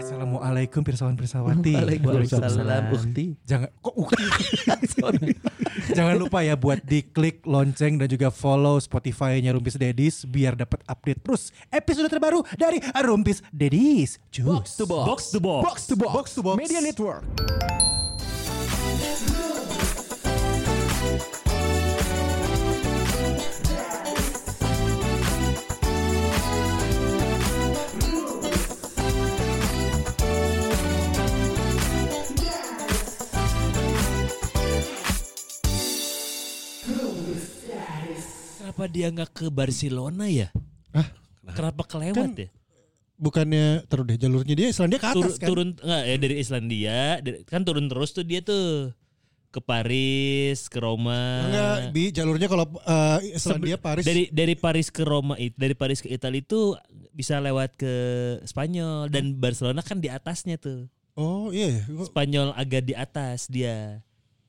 Assalamualaikum pirsawan-pirsawati. Waalaikumsalam Ukti. Jangan kok Ukti. Jangan lupa ya buat diklik lonceng dan juga follow Spotify-nya Rumpis Dedis biar dapat update terus episode terbaru dari Rumpis Dedis. Box to box. Box to box. Box to box. Box to box. Media Network. Kenapa dia nggak ke Barcelona ya? Kenapa kelewat ya? Bukannya terus deh jalurnya dia Islandia ke atas kan? Turun nggak ya dari Islandia kan turun terus tuh dia tuh ke Paris, ke Roma. Enggak, jalurnya kalau Islandia Paris. Dari Paris ke Roma dari Paris ke Italia itu bisa lewat ke Spanyol dan Barcelona kan di atasnya tuh. Oh iya. Spanyol agak di atas dia.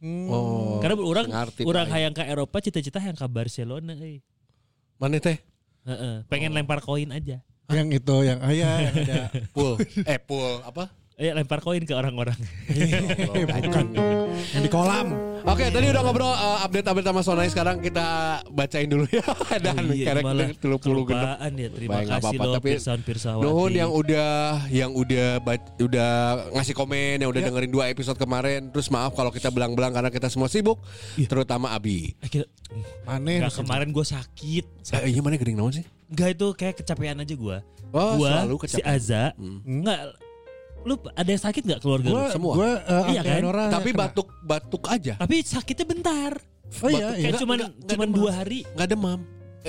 Oh. Karena orang aing. hayang ke Eropa cita-cita hayang ke Barcelona Mana teh? pengen lempar koin aja. Yang itu yang yang ada Pool apa? Lempar koin ke orang-orang. bukan yang di kolam. Oke, tadi udah ngobrol update sama Sonai. Sekarang kita bacain dulu ya. Dan kerek 30 genep. Kelupaan ya. Terima Baik, nggak kasih apa-apa. loh Tapi pirsawan-pirsawati. Nuhun yang udah ngasih komen, yang udah dengerin 2 episode kemarin. Terus maaf kalau kita belang-belang karena kita semua sibuk, terutama Abi. Mana? Nggak, kemarin gue sakit. Iya mana gering naon sih? Enggak, itu kayak kecapean aja gue. Oh, selalu Si kecapean. Aza. Enggak. Lu ada yang sakit nggak keluarga lu? semua. Gue Iya kan? Tapi batuk aja. Tapi sakitnya bentar. Oh iya, Kayak iya. cuman demam. 2 hari. Nggak demam.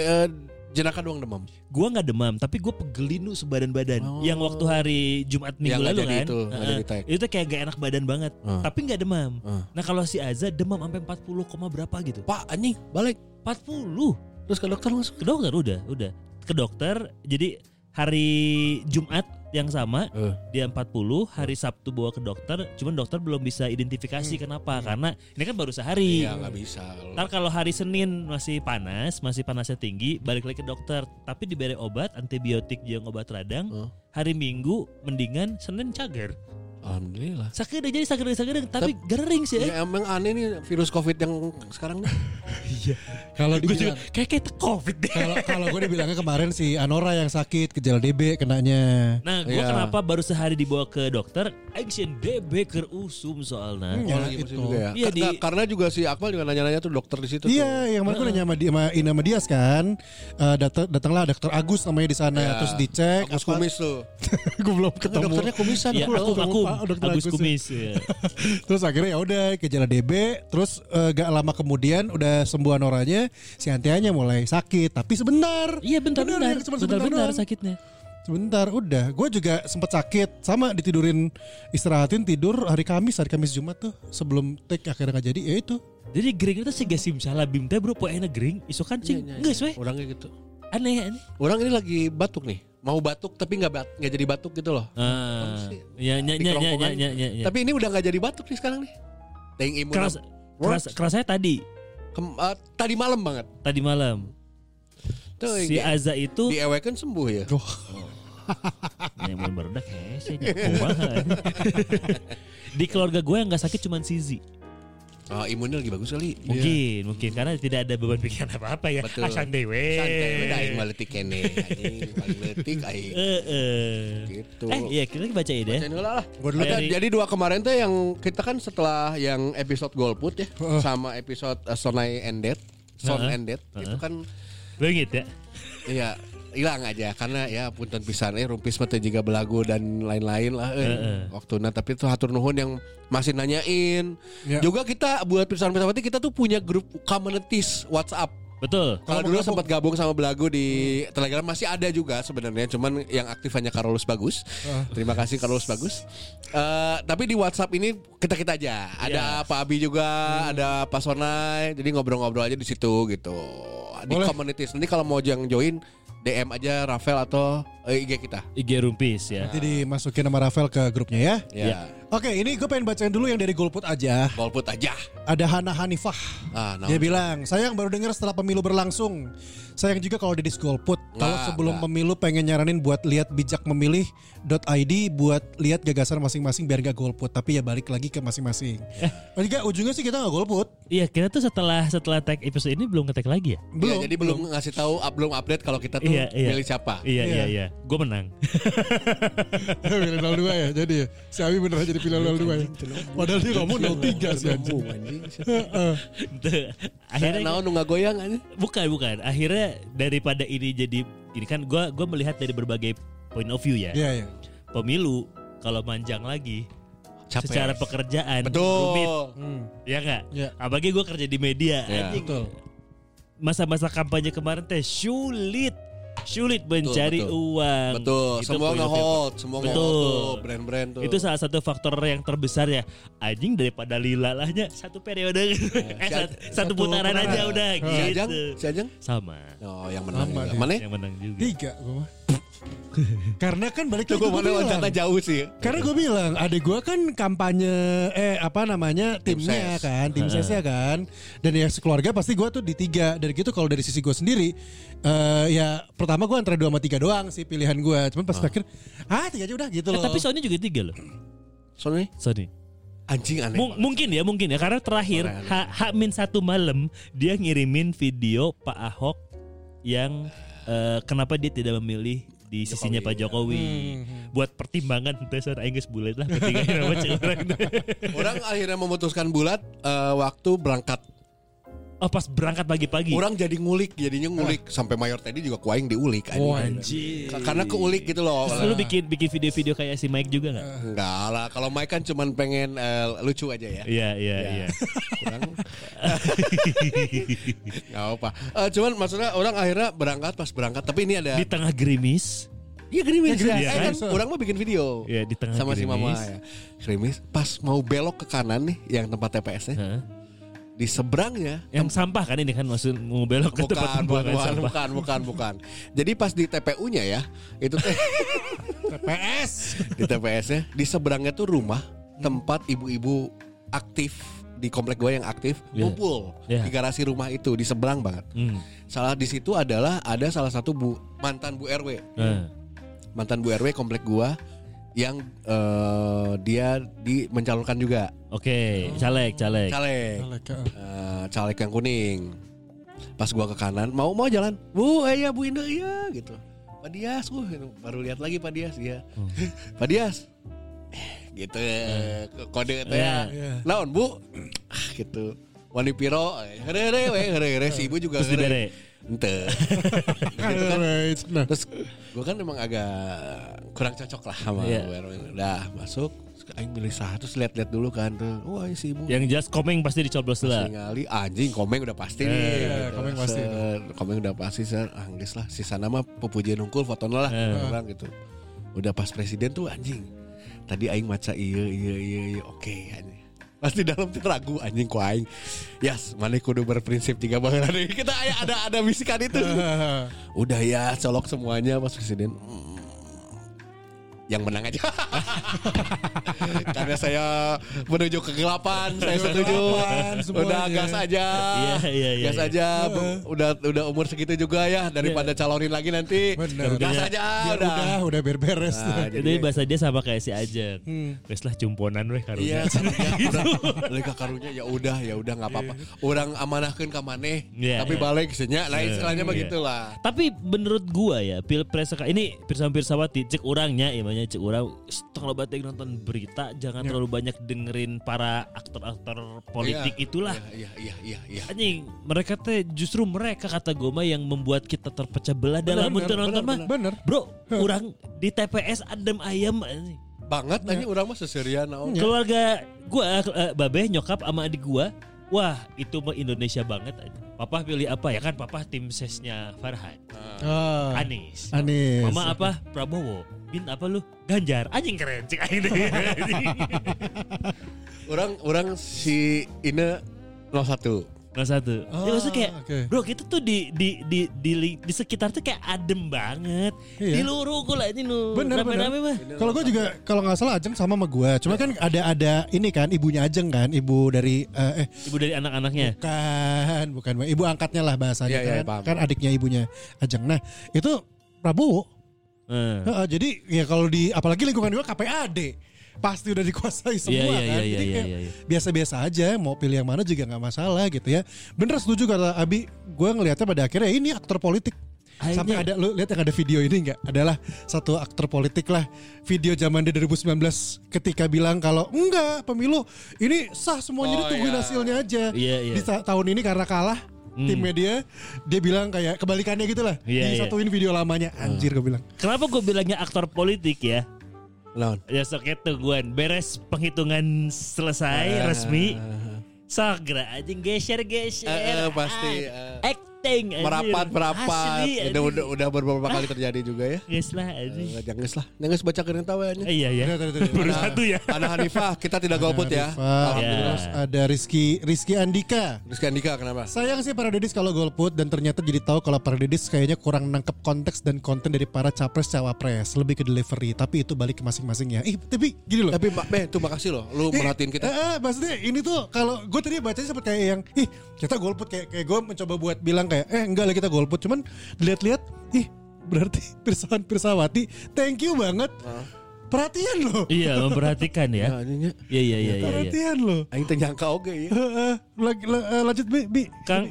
Jenaka doang demam. Gua nggak demam, tapi gue pegelinu sebadan-badan. Oh. Yang waktu hari Jumat minggu Yang nggak lalu jadi kan, itu, nggak jadi tag. itu kayak gak enak badan banget, tapi nggak demam. Nah kalau si Aza demam sampai 40, berapa gitu? Pak anjing balik. 40. Terus ke dokter langsung. Ke dokter udah. Ke dokter. Jadi hari Jumat yang sama dia 40, hari Sabtu bawa ke dokter, cuman dokter belum bisa identifikasi kenapa, karena ini kan baru sehari. Iya nggak bisa. Ntar kalau hari Senin masih panasnya tinggi, balik lagi ke dokter, tapi diberi obat antibiotik jeung obat radang. Hari Minggu mendingan, Senin cager. Alhamdulillah. Sakit aja sakit, tapi gering sih. Ya emang aneh nih virus COVID yang sekarang nih. Kalau Gue juga dibilang kayak COVID deh. kalau gue dibilangnya kemarin si Anora yang sakit gejala DB kenanya. Nah, gue Iya. kenapa baru sehari dibawa ke dokter? Action DB keur usum soalnya. Ya, lagi musim itu. juga ya. Iya, Karena juga si Akmal juga nanya-nanya tuh dokter di situ. Iya, yang mana gue nanya sama Dias kan. Datanglah dokter Agus namanya di sana, Ya. terus dicek. Agus kumis tuh. Gue belum ketemu. Dokternya kumisan. Iya, aku aku Dokter Agus Agus. Kumis. Ya. Terus akhirnya ya udah gejala DB, terus gak lama kemudian udah sembuh Anoranya, si Antianya mulai sakit, tapi sebentar. Iya bentar, cuma sebentar doang. sakitnya. Sebentar, udah. Gue juga sempat sakit, sama ditidurin, istirahatin tidur hari Kamis Jumat tuh sebelum take akhirnya gak jadi, ya itu. Jadi gering itu sih gak simsalah bim teh bro, poena gering, isu kancing, enggak sih? Orangnya gitu. Aneh. Orang ini lagi batuk nih. Mau batuk tapi nggak jadi batuk gitu loh. Ya. Tapi ini udah nggak jadi batuk nih sekarang nih. Yang imun. Kerasanya tadi Tadi malam banget. Tadi malam. Tuh, Si Aza itu diewekan sembuh ya. yang berudak di keluarga gue yang nggak sakit cuman Sizi. Oh, imunnya lagi bagus kali. Mungkin karena tidak ada beban pikiran apa-apa ya. Betul. Santai we. Santai, aing maletik kene. Aing paling maletik aing. Gitu. Iya kita bacain deh. Bacain lah. Gua dulu Jadi 2 kemarin tuh yang kita kan setelah yang episode Golput ya, sama episode Sonai and Dead, itu kan Begitu ya. iya hilang aja karena ya punten pisan Rumpis mah teh juga belagu dan lain-lain lah waktuna, tapi itu hatur nuhun yang masih nanyain. Juga kita buat pirsawan-pirsawati kita tuh punya grup communities WhatsApp. Betul. Kalau dulu sempat gabung sama Belagu di Telegram masih ada juga sebenarnya, cuman yang aktif hanya Carlos Bagus. Terima kasih Carlos Bagus. Tapi di WhatsApp ini kita aja. Ada Pak Abi juga, ada Pak Sonai. Jadi ngobrol-ngobrol aja di situ gitu. Di Boleh. communities. Nanti kalau mau yang join DM aja Rafael atau IG kita. IG Rumpis ya. Nanti dimasukin nama Rafael ke grupnya ya. Ya. Oke, ini gue pengen bacain dulu yang dari Golput aja. Golput aja. Ada Hana Hanifah. Dia bilang, sayang baru dengar setelah pemilu berlangsung. Sayang juga kalau Dedis golput. Kalau sebelum pemilu pengen nyaranin buat lihat bijakmemilih.id buat lihat gagasan masing-masing biar gak golput. Tapi ya balik lagi ke masing-masing. Enggak, ujungnya sih kita gak golput. Iya, kita tuh setelah tag episode ini belum nge-tag lagi ya? Belum. Ya, jadi belum ngasih tahu, belum update kalau kita tuh milih siapa. Iya. Gue menang. Pilih 02 ya. Jadi ya, si Abi beneran jadi pilih 02 ya. Padahal dia ngomong 03 sih anjing. Akhirnya naon nu ngagoyang anjing. Bukan. Akhirnya daripada ini jadi ini kan gue melihat dari berbagai point of view ya. Iya. Pemilu kalau manjang lagi Capek. secara pekerjaan rumit. Ya enggak? Ya. Apalagi gue kerja di media. Ya. Betul. Masa-masa kampanye kemarin teh sulit mencari uang. Betul. Itu Semua point of view. nge-hold, semua Betul. nge-hold tuh, brand-brand tuh. Itu salah satu faktor yang terbesar ya. Anjing daripada lila lahnya satu periode. Satu putaran aja udah gitu. Si Ajeng? Sama. Oh, yang menang. Sama dia. Mana? Yang menang juga. 3 gue mah. Karena kan balik lagi Gue gue mana bilang. loncatnya jauh sih. Karena gue bilang adik gue kan kampanye timnya ses. kan, tim sesnya kan. Dan ya sekeluarga pasti gue tuh di 3. Dan gitu kalau dari sisi gue sendiri ya pertama gue antara 2 sama 3 doang sih pilihan gue. Cuman pas akhir 3 aja udah gitu loh. Tapi Sony juga 3 loh. Sony. Anjing aneh. Mungkin ya karena terakhir H-1 malam dia ngirimin video Pak Ahok yang kenapa dia tidak memilih di sisinya Pak Jokowi. Buat pertimbangan dasar aing geus bulat lah pentingnya nama orang. Orang akhirnya memutuskan bulat waktu berangkat. Oh pas berangkat pagi-pagi. Orang jadinya ngulik sampai Mayor tadi juga kuaing diulik Anjir. Karena keulik gitu loh. Terus lu bikin video-video kayak si Mike juga enggak? Enggak lah, kalau Mike kan cuman pengen lucu aja ya. Iya. Kurang. Enggak apa. Cuman maksudnya orang akhirnya berangkat tapi ini ada Di tengah gerimis. Iya gerimis ya. Iya, Kan orang mah bikin video. Iya di tengah sama si gerimis. mama ya. Gerimis pas mau belok ke kanan nih yang tempat TPS-nya. Heeh. Di seberangnya Yang sampah kan ini kan maksud mau belok ke tempat pembuangan sampah. bukan. Jadi pas di TPU-nya ya, itu TPS. di TPS-nya di seberangnya tuh rumah tempat ibu-ibu aktif di komplek gue yang aktif ngumpul di garasi rumah itu di seberang banget. Salah di situ adalah ada salah satu mantan Bu RW. Mantan Bu RW komplek gue yang dia mencalonkan juga. Oke, caleg. Caleg yang kuning. Pas gua ke kanan mau jalan. Bu, ya Bu Indah iya gitu. Pak Dias, baru lihat lagi Pak Dias ya. Pak Dias. Gitu kode itu ya. Naon Bu? Gitu. Wani Piro, here si ibu juga Terus ente. Gitu kan. Terus gue kan emang agak kurang cocok lah sama Bu Erwin. Udah masuk, aing milih satu, terus lihat-lihat dulu kan tuh. Wah si ibu. Yang jelas komeng pasti dicoblos lah. Ngali anjing komeng udah pasti nih. Komeng pasti. Komeng udah pasti geus lah. Sisa nama pepujian unggul fotonya lah orang gitu. Udah pas presiden tuh anjing. Tadi aing maca iya oke anjing. Pasti dalam tuh ragu anjing ku aing. Yes, mana kudu berprinsip 3 banget. Kita ada bisikan itu. Udah ya, colok semuanya pas presiden. Yang menang aja. Karena saya menuju kegelapan, saya setuju. Udah gas aja. Iya. Gas aja. Udah umur segitu juga ya daripada calonin lagi nanti. Bener. Gas aja Udah beres. Nah, Jadi bahasa dia sama kayak si Ajen. Wes lah cumponan weh karunya. Iya, udah karunya ya udah enggak apa-apa. Orang amanahkeun ka maneh, tapi balik nya lain istilahnya begitulah. Tapi menurut gua ya, Pilpres ini Pirsawati cek orangnya ya cek orang setengah batik nonton berita jangan terlalu banyak dengerin para aktor-aktor politik itulah. Iya. Anjing, mereka teh justru mereka kata gue mah yang membuat kita terpecah belah dalam nonton mah. Bener. Bro, orang di TPS adem ayam anjing. Banget anjing urang mah seserian naon. Keluarga gua babeh nyokap sama adik gua. Wah, itu mah Indonesia banget aja. Papa pilih apa ya kan? Papa tim sesnya Farhan. Anies. Mama apa? Prabowo. Bin apa lu? Ganjar. Anjing keren cik aing. Orang si Ine 01. 01. Ya maksudnya kayak bro kita tuh di sekitar tuh kayak adem banget. Di luruh gue lah ini lu. Bener. Kalau gue juga kalau nggak salah Ajeng sama gue. Cuma kan ada ini kan ibunya Ajeng kan, ibu dari anak-anaknya. Bukan ibu angkatnya lah bahasanya kan adiknya ibunya Ajeng. Nah itu Prabowo. Jadi ya kalau di apalagi lingkungan gue KPAD. Pasti udah dikuasai semua kan. Jadi kayak biasa-biasa aja, mau pilih yang mana juga gak masalah gitu ya. Bener setuju kata Abi, gue ngelihatnya pada akhirnya ini aktor politik. Sampai ada, lu lihat yang ada video ini gak? Adalah satu aktor politik lah. Video zaman di 2019 ketika bilang kalau enggak pemilu ini sah semuanya ditungguin hasilnya aja. Di tahun ini karena kalah tim media, dia bilang kayak kebalikannya gitu lah. Disatuin video lamanya. Anjir gue bilang. Kenapa gue bilangnya aktor politik ya? Ya sok itu gue beres penghitungan selesai resmi segera aja geser pasti acting merapat udah beberapa kali terjadi juga ya. Geus lah jangan baca keren tawanya. Iya baru satu ya. Ada Hanifah, kita tidak golput ya. Terus ada Rizky Andika. Kenapa? Sayang sih para dedis kalau golput dan ternyata jadi tahu kalau para dedis kayaknya kurang nangkep konteks dan konten dari para capres cawapres, lebih ke delivery, tapi itu balik ke masing-masingnya. Tapi gini loh. Tapi tuh makasih loh lu merhatiin kita. Maksudnya ini tuh kalau gue tadi bacanya sempat kayak yang kita golput kayak gue mencoba buat bilang kayak enggak lah kita golput, cuman dilihat-lihat berarti Pirsawati thank you banget. Perhatian loh. Iya memperhatikan ya. Iya. Perhatian loh. Aing teh nyangka oge ya. Lanjut Bi. Kang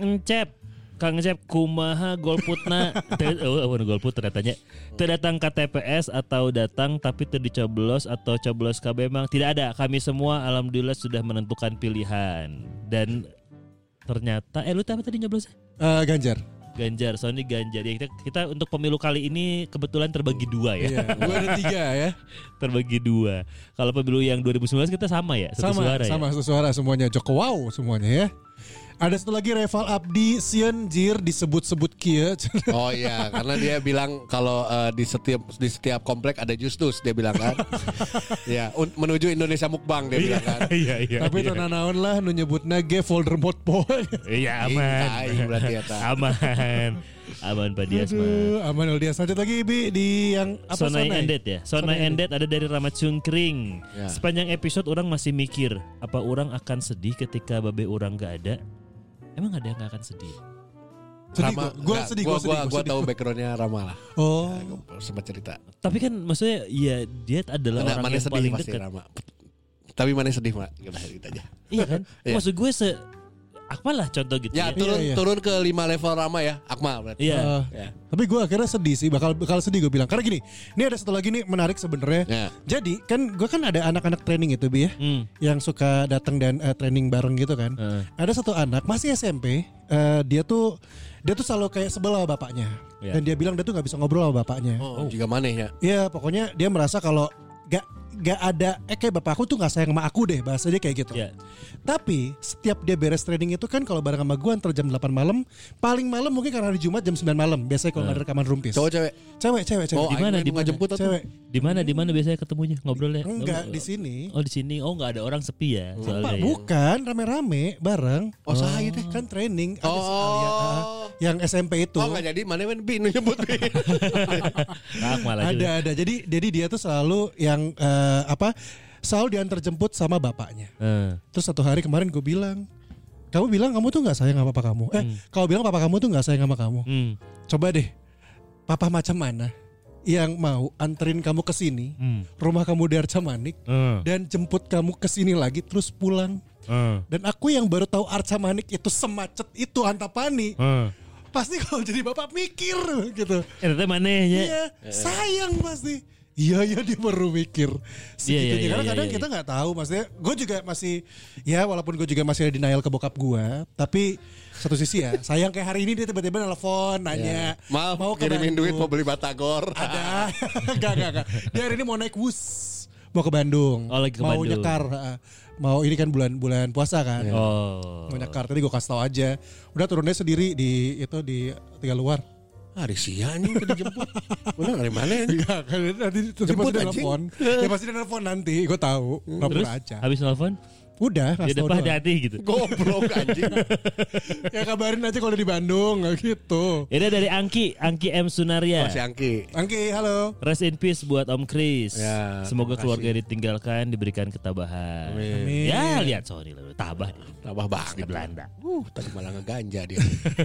Encep kumaha golputna golput ternyata terdatang ke TPS atau datang tapi dicoblos atau coblos KB memang tidak ada. Kami semua alhamdulillah sudah menentukan pilihan dan ternyata lu apa tadi nyoblosnya? Ganjar, Sony Ganjar. Ya kita untuk pemilu kali ini kebetulan terbagi 2 ya. Iya, gue ada 3 ya. Terbagi 2. Kalau pemilu yang 2019 kita sama ya, satu suara ya. Sama satu suara semuanya. Jokowi semuanya ya. Ada satu lagi Reval Abdi Sien Jir disebut-sebut kia. Oh iya, karena dia bilang kalau di setiap komplek ada jus-dus dia bilang kan. Ya, menuju Indonesia Mukbang dia bilang kan. Iya. Tapi naon lah nu nyebutna ge Voldemort boy. Iya aman. Berarti ya Aman Pak Dias mah. Aman Dias. Lanjut lagi Bi di yang apa Sonai Endet ya. Sonai Endet ada dari Ramat Cungkring. Ya. Sepanjang episode orang masih mikir, apa orang akan sedih ketika babe orang gak ada? Emang ada yang gak akan sedih? Gue tahu backgroundnya Rama lah. Oh, ya, sempat cerita. Tapi kan maksudnya ya dia adalah orang yang paling dekat. Rama. Tapi mana sedih mak? Kita gitu aja. Iya kan? Maksud gue Akmal lah contoh gitu ya. Turun ke 5 level Rama ya. Akmal berarti. Iya. Tapi gue akhirnya sedih sih, bakal sedih gue bilang. Karena gini, ini ada satu lagi nih menarik sebenarnya. Yeah. Jadi kan gue kan ada anak-anak training itu Bi ya, yang suka datang dan training bareng gitu kan. Ada satu anak masih SMP, dia tuh selalu kayak sebelah bapaknya. Dan dia bilang dia tuh nggak bisa ngobrol sama bapaknya. Juga maneh ya. Iya, pokoknya dia merasa kalau gak ada kayak bapak aku tuh gak sayang sama aku deh, bahasa dia kayak gitu. Tapi setiap dia beres training itu kan kalau bareng sama gue antar jam 8 malam, paling malam mungkin karena hari Jumat jam 9 malam biasanya kalau ada rekaman Rumpis. Cewek. Di mana jemput cewek. Di mana biasanya ketemunya ngobrolnya? Enggak, di sini. Oh di sini. Oh enggak ada orang sepi ya soalnya. Bukan, rame-rame bareng. Sahaya teh kan training yang SMP itu. Oh enggak jadi mana Bi nyebut Bi. Ada. Jadi dia tuh selalu yang selalu diantar jemput sama bapaknya. Terus satu hari kemarin gue bilang, kamu bilang kamu tuh nggak sayang sama papa kamu. Kamu bilang papa kamu tuh nggak sayang sama kamu. Coba deh, papa macam mana yang mau anterin kamu ke sini, rumah kamu di Arca Manik, dan jemput kamu ke sini lagi terus pulang. Dan aku yang baru tahu Arca Manik itu semacet itu Antapani. Pasti kalau jadi bapak mikir gitu. Itu manehnya. Iya, sayang pasti. Iya dia baru mikir segitunya. Karena kadang kita nggak tahu, maksudnya gue juga masih walaupun gue juga masih ada denial ke bokap gue, tapi satu sisi ya sayang kayak hari ini dia tiba-tiba nelfon nanya mau kirimin duit mau beli batagor. Ada enggak dia hari ini mau naik bus mau ke Bandung, lagi ke mau Bandung. Nyekar, mau ini kan bulan puasa kan, mau nyekar. Tadi gue kasih tau aja, udah turunnya sendiri di Tegaluar. Hari siang nih dijemput. Udah dari mana ya? Enggak, nanti jemput telepon. Ya pasti dia nelfon nanti, gue tahu. Terus aja. habis nelfon? Udah, Di depan hati-hati gitu. Goblok anjing. Ya kabarin aja kalau di Bandung gitu. Ini dari Angki M Sunaria. Si Angki. Angki, halo. Rest in peace buat Om Chris. Ya, Semoga keluarga ditinggalkan diberikan ketabahan. Amin. Ya lihat sorry lah, tabah dia. Tambah banget Di Belanda. Tadi malah ngeganja dia.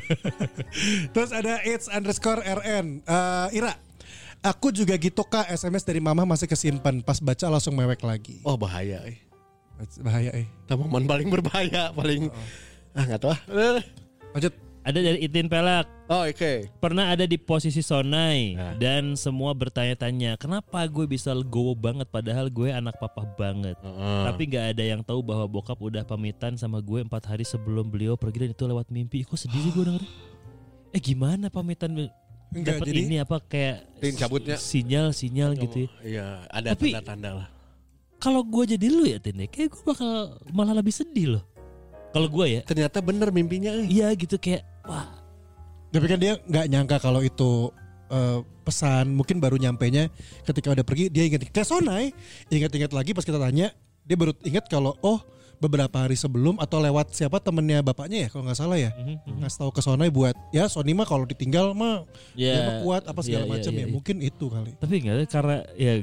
Terus ada its_rn. Ira, aku juga gitu kak, SMS dari mama masih kesimpan. Pas baca langsung mewek lagi. Oh bahaya. Bahaya Momen paling berbahaya paling. Nggak tahu. Lanjut. Ada dari Itin Pelak. Oh oke. Pernah ada di posisi Sonai dan semua bertanya-tanya kenapa gue bisa legowo banget padahal gue anak papa banget. Tapi gak ada yang tahu bahwa bokap udah pamitan sama gue 4 hari sebelum beliau pergi dan itu lewat mimpi. Kok sedih sih gue denger. Gimana pamitan dapat ini apa kayak cabutnya sinyal gitu ya. Iya, ada tapi, tanda-tanda lah. Kalau gue jadi lu ya Tin, kayak gue bakal malah lebih sedih loh. Kalau gue ya. Ternyata bener mimpinya. Iya gitu kayak wah. Tapi kan dia nggak nyangka kalau itu pesan, mungkin baru nyampenya ketika udah pergi dia ingat kayak Sonai, ingat-ingat lagi pas kita tanya dia baru ingat kalau beberapa hari sebelum atau lewat siapa temennya bapaknya ya kalau nggak salah ya ngasih tahu ke Sonai buat ya Sony mah kalau ditinggal mah dia mah kuat apa segala macam ya mungkin itu kali. Tapi enggak karena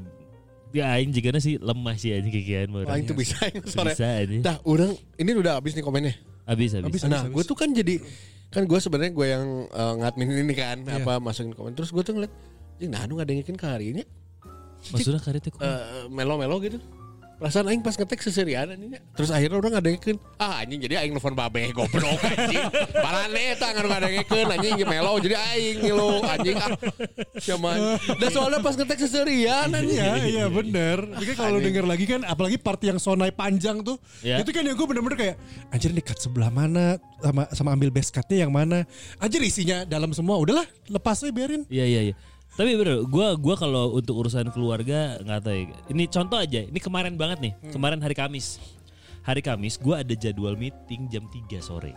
ya aing juga sih lemah sih anjing kikian orang. Itu bisa sore. Bisa aja. Dah, orang ini udah habis nih komennya. Habis. Nah, gue tuh kan jadi kan gue sebenarnya gue yang ngadmin ini kan apa masukin komen. Terus gue tuh ngeliat, nah nggak ada yang ke hari ini. Maksudnya hari itu melo-melo gitu. Perasaan aing pas ngetek seserian anjing. Terus akhirnya orang ngadengekeun. Anjing jadi aing nelfon babe goblok anjing. Parane eta ngan ngadengekeun anjing melo jadi aing ngilu anjing cuman. Dan soalnya pas ngetek seserian anjing. Iya bener. Jadi kalau denger lagi kan apalagi part yang Sonai panjang tuh. Itu kan yang gue bener-bener kayak anjir nih cut sebelah mana sama ambil base cutnya yang mana. Anjir isinya dalam semua. Udahlah lepas aja biarin. Iya. Tapi bener, gue kalau untuk urusan keluarga nggak tahu ya. Ini contoh aja, ini kemarin banget nih, kemarin hari Kamis. Hari Kamis gue ada jadwal meeting jam 3 sore.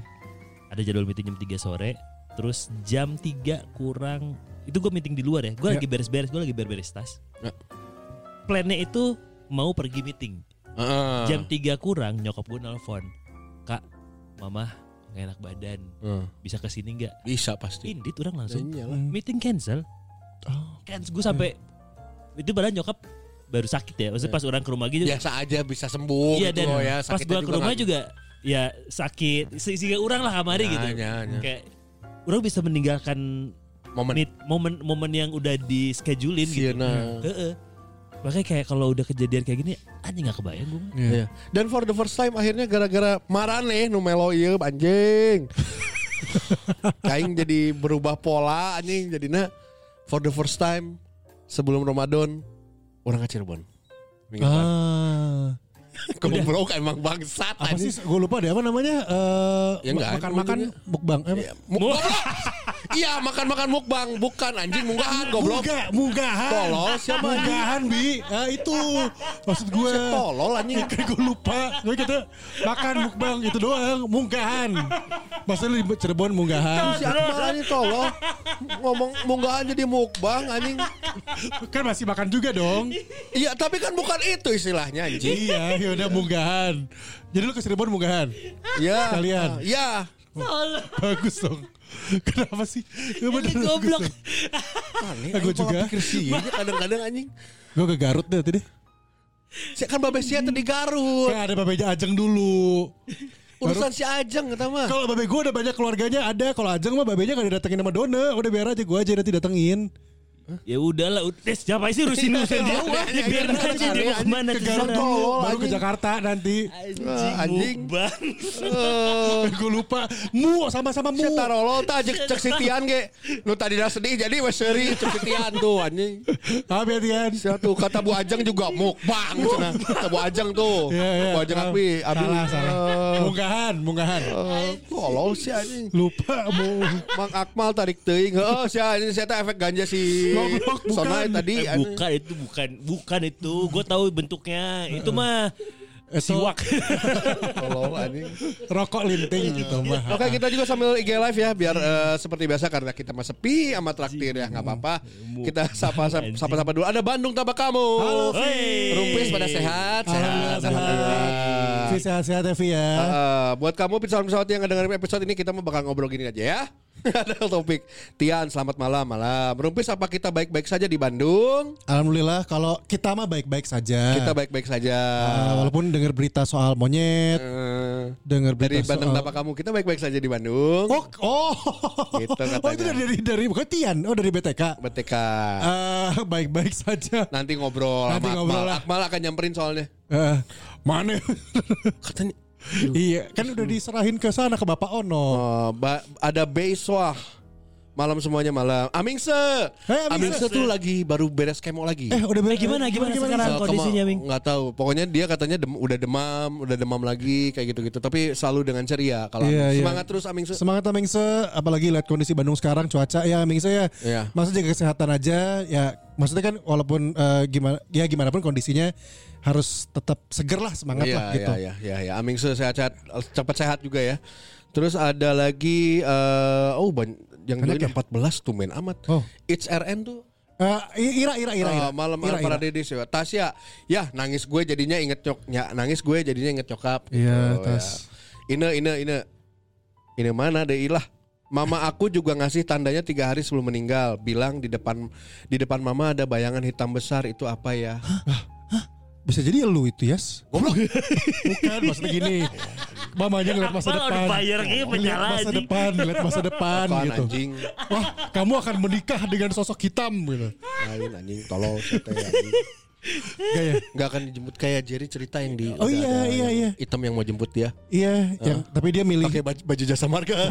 Ada jadwal meeting jam 3 sore, terus jam 3 kurang, itu gue meeting di luar ya. Gue lagi beres-beres tas. Plannya itu mau pergi meeting. Jam 3 kurang nyokap gue nelfon, Kak, Mama gak enak badan, bisa kesini nggak? Bisa pasti. Indit orang langsung meeting cancel. Kan gue sampai itu padahal nyokap baru sakit ya. Maksudnya pas orang ke rumah gitu biasa aja bisa sembuh. Iya, gitu dan ya. pas gue ke rumah juga ya sakit. Sehingga orang lah kamari gitu. Kayak orang bisa meninggalkan momen yang udah di schedulein gitu. Makanya kayak kalau udah kejadian kayak gini anjing gak kebayang gue. Dan for the first time akhirnya gara-gara marane nu melo ieu anjing. Kaing jadi berubah pola anjing jadinya for the first time sebelum Ramadan orang ke Cirebon. Goblok emang bangsat apa sih gue lupa deh apa namanya makan-makan mukbang iya makan mukbang bukan anjing munggahan goblok munggahan tolol siapa munggahan bi itu maksud gue tolol anjing gue lupa gue kata makan mukbang itu doang munggahan maksudnya di Cirebon munggahan si Akmal ini tolol ngomong munggahan jadi mukbang anjing kan masih makan juga dong iya tapi kan bukan itu istilahnya anjing iya udah munggahan. Jadi lu ke Cirebon munggahan? Iya. Kalian? Iya. Bagus dong. Kenapa sih? Ini goblok. Aneh. Gue juga. Kadang-kadang anjing. Gue ke Garut deh tadi. Kan Babe Sia tadi Garut. Kan ada Babe Ajeng dulu. Urusan si Ajeng kata mah. Kalau Babe gue udah banyak keluarganya ada. Kalau Ajeng mah Babenya gak didatengin sama Dona. Udah biar aja gue aja nanti datengin. Ya udahlah, siapa sih urusin dia biar aja dia mau kemana ke Garut baru ke Jakarta nanti anjing bang gue lupa sama-sama mu tarolo tak cek sitian ge nu tadi dah sedih jadi wes seuri cek sitian tuh anjing hati-hatian satu kata Bu Ajeng juga mukbang cenah kata Bu Ajeng tuh Bu Ajeng abi salah munggahan tolol sih anjing lupa mu Mang Akmal tarik teuing heuh sia ini saya teh efek ganja si Sonai tadi bukan itu gue tahu bentuknya itu mah Siwak. Tolol anjing. Rokok linting gitu mah. Oke, kita juga sambil IG live ya biar seperti biasa karena kita mah sepi sama traktir ya, enggak apa-apa. Kita sapa dulu. Ada Bandung Tabak Kamu. Halo, Rumpis pada sehat. Sehat-sehat ya, Vi ya. Buat kamu pesawat yang ngedengerin episode ini kita mau bakal ngobrol gini aja ya. Ada topik. Tian, selamat malam. Rumpis, apa kita baik-baik saja di Bandung? Alhamdulillah kalau kita mah baik-baik saja. Kita baik-baik saja. Walaupun dengar berita soal monyet, dengar berita dari Bandung soal... Tabak Kamu, kita baik-baik saja di Bandung. Gitu Gitu katanya. itu dari bukan Tian, dari BTK. BTK. Baik-baik saja. Nanti ngobrol Nanti sama ngobrol Akmal. lah. Akmal akan nyamperin soalnya. Mana? Katanya Iya, kan udah diserahin ke sana ke Bapak Ono. ada Beiswah. Malam semuanya malam. Amingse. Amingse tuh lagi baru beres kemo lagi. Udah beres. Gimana sekarang kondisinya, Ming? Nggak tahu. Pokoknya dia katanya udah demam lagi kayak gitu-gitu. Tapi selalu dengan ceria. Kalau semangat terus Amingse. Semangat Amingse, apalagi lihat kondisi Bandung sekarang cuaca ya Amingse ya. Iya. Maksudnya jaga kesehatan aja ya. Maksudnya kan walaupun gimana pun kondisinya harus tetap seger lah, semangat lah gitu. Iya. Amingse sehat-sehat, cepat sehat juga ya. Terus ada lagi yang join 14 tuh main amat. It's RN tuh. Ira. Malam para dedis ya. Tasya, ya nangis gue jadinya inget nyokap. Iya, gitu, Tas. Ya. Ini mana deh ilah. Mama aku juga ngasih tandanya 3 hari sebelum meninggal. Bilang di depan mama ada bayangan hitam besar, itu apa ya? Bisa jadi lu itu, Yas. Goblok. Bukan, maksudnya gini. Mamanya ngeliat masa depan. Ngeliat masa depan gitu. Anjing. Wah, kamu akan menikah dengan sosok hitam gitu. Anjing tolol anjing. Gak akan dijemput kayak Jerry cerita yang di iya. hitam yang mau jemput dia. Iya, tapi dia milih pakai baju jasa marga.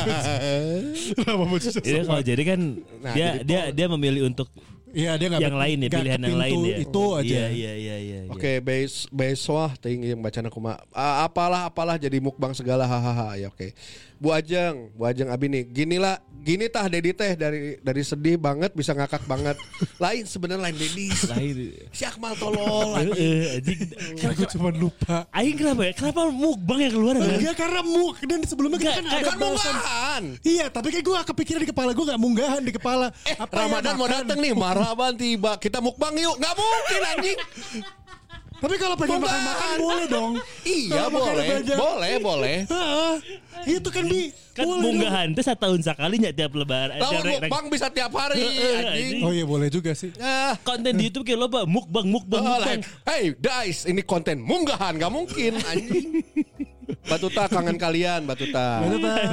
Ini kalau Jerry kan dia memilih untuk iya, dia yang lain ya, pilihan yang lain ya. Itu aja. Iya. Oke, Beiswah ting yang bacaan aku mah apalah jadi mukbang segala hahaha. Ya oke. Bu Ajeng Abi nih. Gini tah Dedi teh dari sedih banget bisa ngakak banget. Lain sebenarnya lain Dedi. Si Akmal tolol anjing. Aku cuma lupa. Aing kenapa mukbang yang keluar? Enggak, karena dan sebelumnya kita kan ada munggahan. Iya, tapi kayak gue kepikiran di kepala gue gak munggahan di kepala. Ramadan mau dateng nih, Maraban tiba. Kita mukbang yuk. Gak mungkin anjing. Tapi kalau pengen makan boleh dong. Iya, boleh. Itu kan kan munggahan itu 1 tahun sekali tiap lebaran. Mukbang bisa tiap hari anjing. Oh iya, boleh juga sih. Konten di YouTube kayak lo Pak, mukbang. Hey guys, ini konten munggahan, gak mungkin anjing. Batuta, kangen kalian Batuta.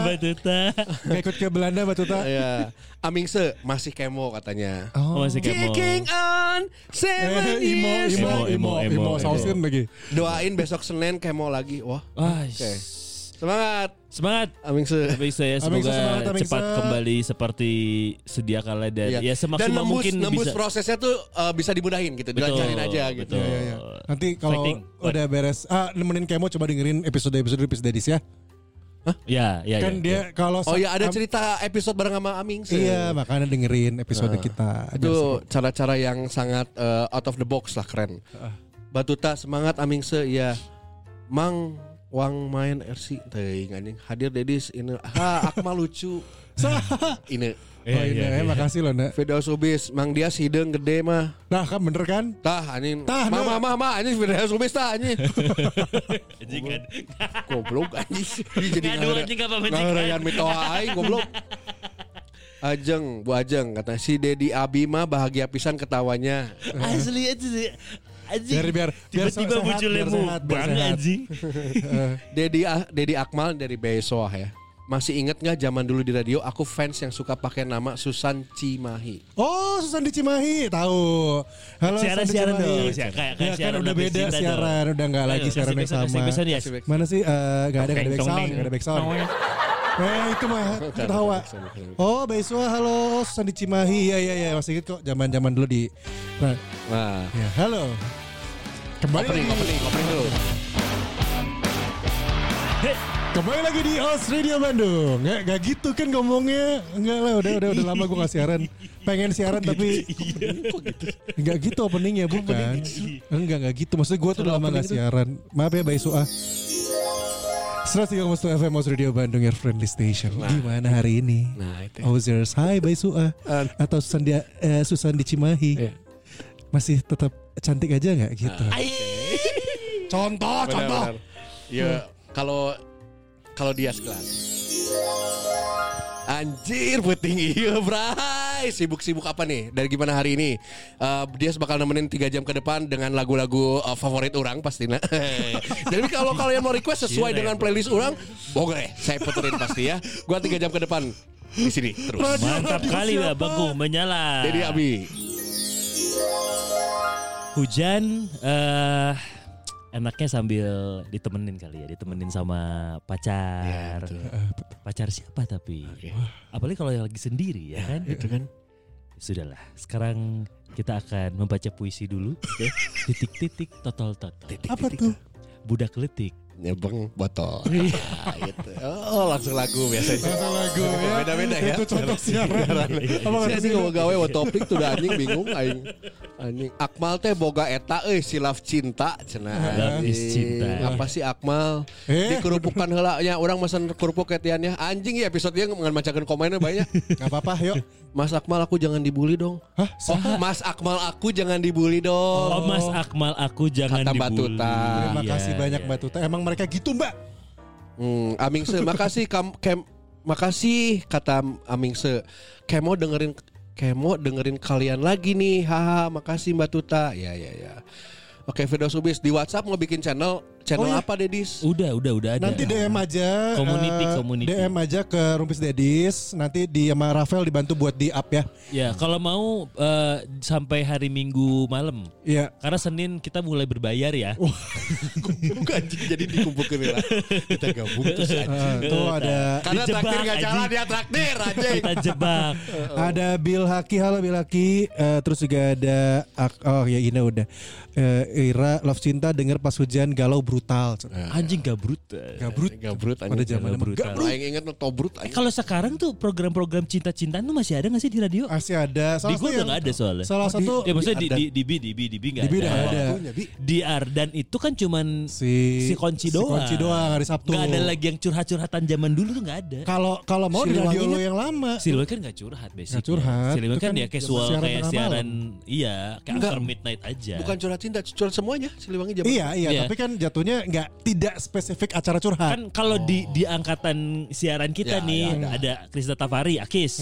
Gak ikut ke Belanda Batuta. Iya. Amingse masih kemo katanya. Masih kemo. Kicking on 7 years. Imo sausin lagi. Doain besok Senin kemo lagi. Wah. Oke. Semangat Amingse ya, semoga cepat kembali seperti sedia kala dan ya semaksimal mungkin nembus bisa. Prosesnya tuh bisa dimudahin gitu, dilancarin aja gitu. Iya. Nanti kalau udah beres nemenin kemo coba dengerin episode Dedis ya. Iya. Kan dia kalau ada cerita episode bareng sama Amingse. Iya, makanya dengerin episode kita. Itu cara-cara yang sangat out of the box lah, keren. Batuta semangat Amingse ya. Mang Wang main RC teuing anjing hadir Dedis ini Akmal lucu. Ini makasih loh nak. Video subis Mang dia hideung gede mah. Nah kan bener kan? Tah anjing. Mama anjing video subis tah anjing. Anjing kan. Goblok anjing. Jadi ngarayan mitoha aing goblok. Bu Ajeng kata si Dedi Abi mah bahagia pisan ketawanya. Asli. Biar tiba-tiba munculnya mukbang anjing. Dedi Akmal dari Besoah ya. Masih inget gak zaman dulu di radio aku fans yang suka pakai nama Susan Cimahi. Oh, Susan di Cimahi, tahu. Halo siaran dong. Kayak siaran udah beda siaran, udah nggak lagi siaran yang sama. Mana sih? Gak ada backsound. Itu mah ketawa. Oh, Besoah, halo Susan di Cimahi. Iya, masih inget kok zaman dulu di. Nah. Ya, halo. Kembali opening dulu. Kembali lagi di Os Radio Bandung. Gak gitu kan ngomongnya. Enggak lah, udah lama gue gak siaran. Pengen siaran tapi enggak gitu openingnya, bukan. Enggak gitu. Maksudnya gue tuh udah lama gak siaran. Maaf ya Bay Suah. 103.1 FM Os Radio Bandung, your friendly station. Gimana hari ini? Nah, itu. Ozers, hai Bay Suah. Atau Susan di Cimahi. Masih tetap cantik aja gak gitu? Contoh. Ya kalau dia sekelas. Anjir puting iya bray. Sibuk-sibuk apa nih? Dari gimana hari ini? Dia bakal nemenin 3 jam ke depan dengan lagu-lagu favorit orang pastinya. Jadi kalau kalian mau request sesuai dengan playlist orang, boleh saya puterin pasti ya. Gua 3 jam ke depan di sini terus. Mantap kali ya, Bagung menyala. Dedi Abi. Hujan enaknya sambil ditemenin kali ya, ditemenin sama pacar. Pacar siapa tapi? Apalagi kalau yang lagi sendiri ya kan? Itu kan. Sudahlah, sekarang kita akan membaca puisi dulu. Titik-titik totol. Apa tuh? Budak letik. Nyebeng botol. Gitu. Oh langsung lagu biasanya. Langsung lagu ya. Beda-beda ya. Itu contoh siaran. Saya sih ngomong gawe topik tuh udah anjing bingung aing. Anjing Akmal teh boga eta silaf cinta cenah. Cinta. Apa sih Akmal? Dikerupukan heula nya urang mesen kerupuk ketiannya. Anjing ya episode ieu ngan macakeun komennya banyak. Enggak apa-apa, yuk. Mas Akmal aku jangan dibully dong. Hah? Mas Akmal aku jangan dibully dong. Oh, Mas Akmal aku jangan Kata dibully. Batuta. Terima kasih banyak Mbak Tuta. Emang mereka gitu Mbak? Amingse, makasih kata Amingse. Kemo dengerin kalian lagi nih. Haha, makasih Mbak Tuta. Ya. Oke, Firdaus Ubis di WhatsApp mau bikin channel apa Dedis? Udah ada. Nanti DM aja. Community. DM aja ke Rumpis Dedis. Nanti di sama Rafael dibantu buat di up ya. Ya, kalau mau sampai hari Minggu malam. Iya. Karena Senin kita mulai berbayar ya. Bukan jadi dikumpulkan lah. Kita gabung terus anjing. Tuh ada. Karena Dijebak, traktir gak jalan anjing. dia traktir anjing. Kita jebak. Ada Bill Haki, halo Bill Haki. Terus juga ada Ina udah. Ira Love Cinta denger pas hujan galau brutal. Anjing gabrut. Gabrut Pada zaman brutal. Aing inget tobrut aing. Kalau sekarang tuh program-program cinta-cintaan tuh masih ada gak sih di radio? Masih ada. Di gue udah gak ada soalnya. Salah satu Ya maksudnya di B gak di ada. ada. Di Ardan itu kan cuman si Konci doang. Si Konci doang hari Sabtu. Gak ada lagi yang curhat-curhatan zaman dulu tuh gak ada. Kalau mau di radio lo yang lama. Siliwangi kan gak curhat basic. Gak curhat. Siliwangi kan Itu ya casual siaran kayak tengah siaran. malam. Iya kayak after midnight aja. Bukan curhat cinta, curhat semuanya Siliwangi zaman. Iya, tapi kan jatuhnya tidak spesifik acara curhat. Kan kalau di angkatan siaran kita nih ada Krista Tafari, Akis,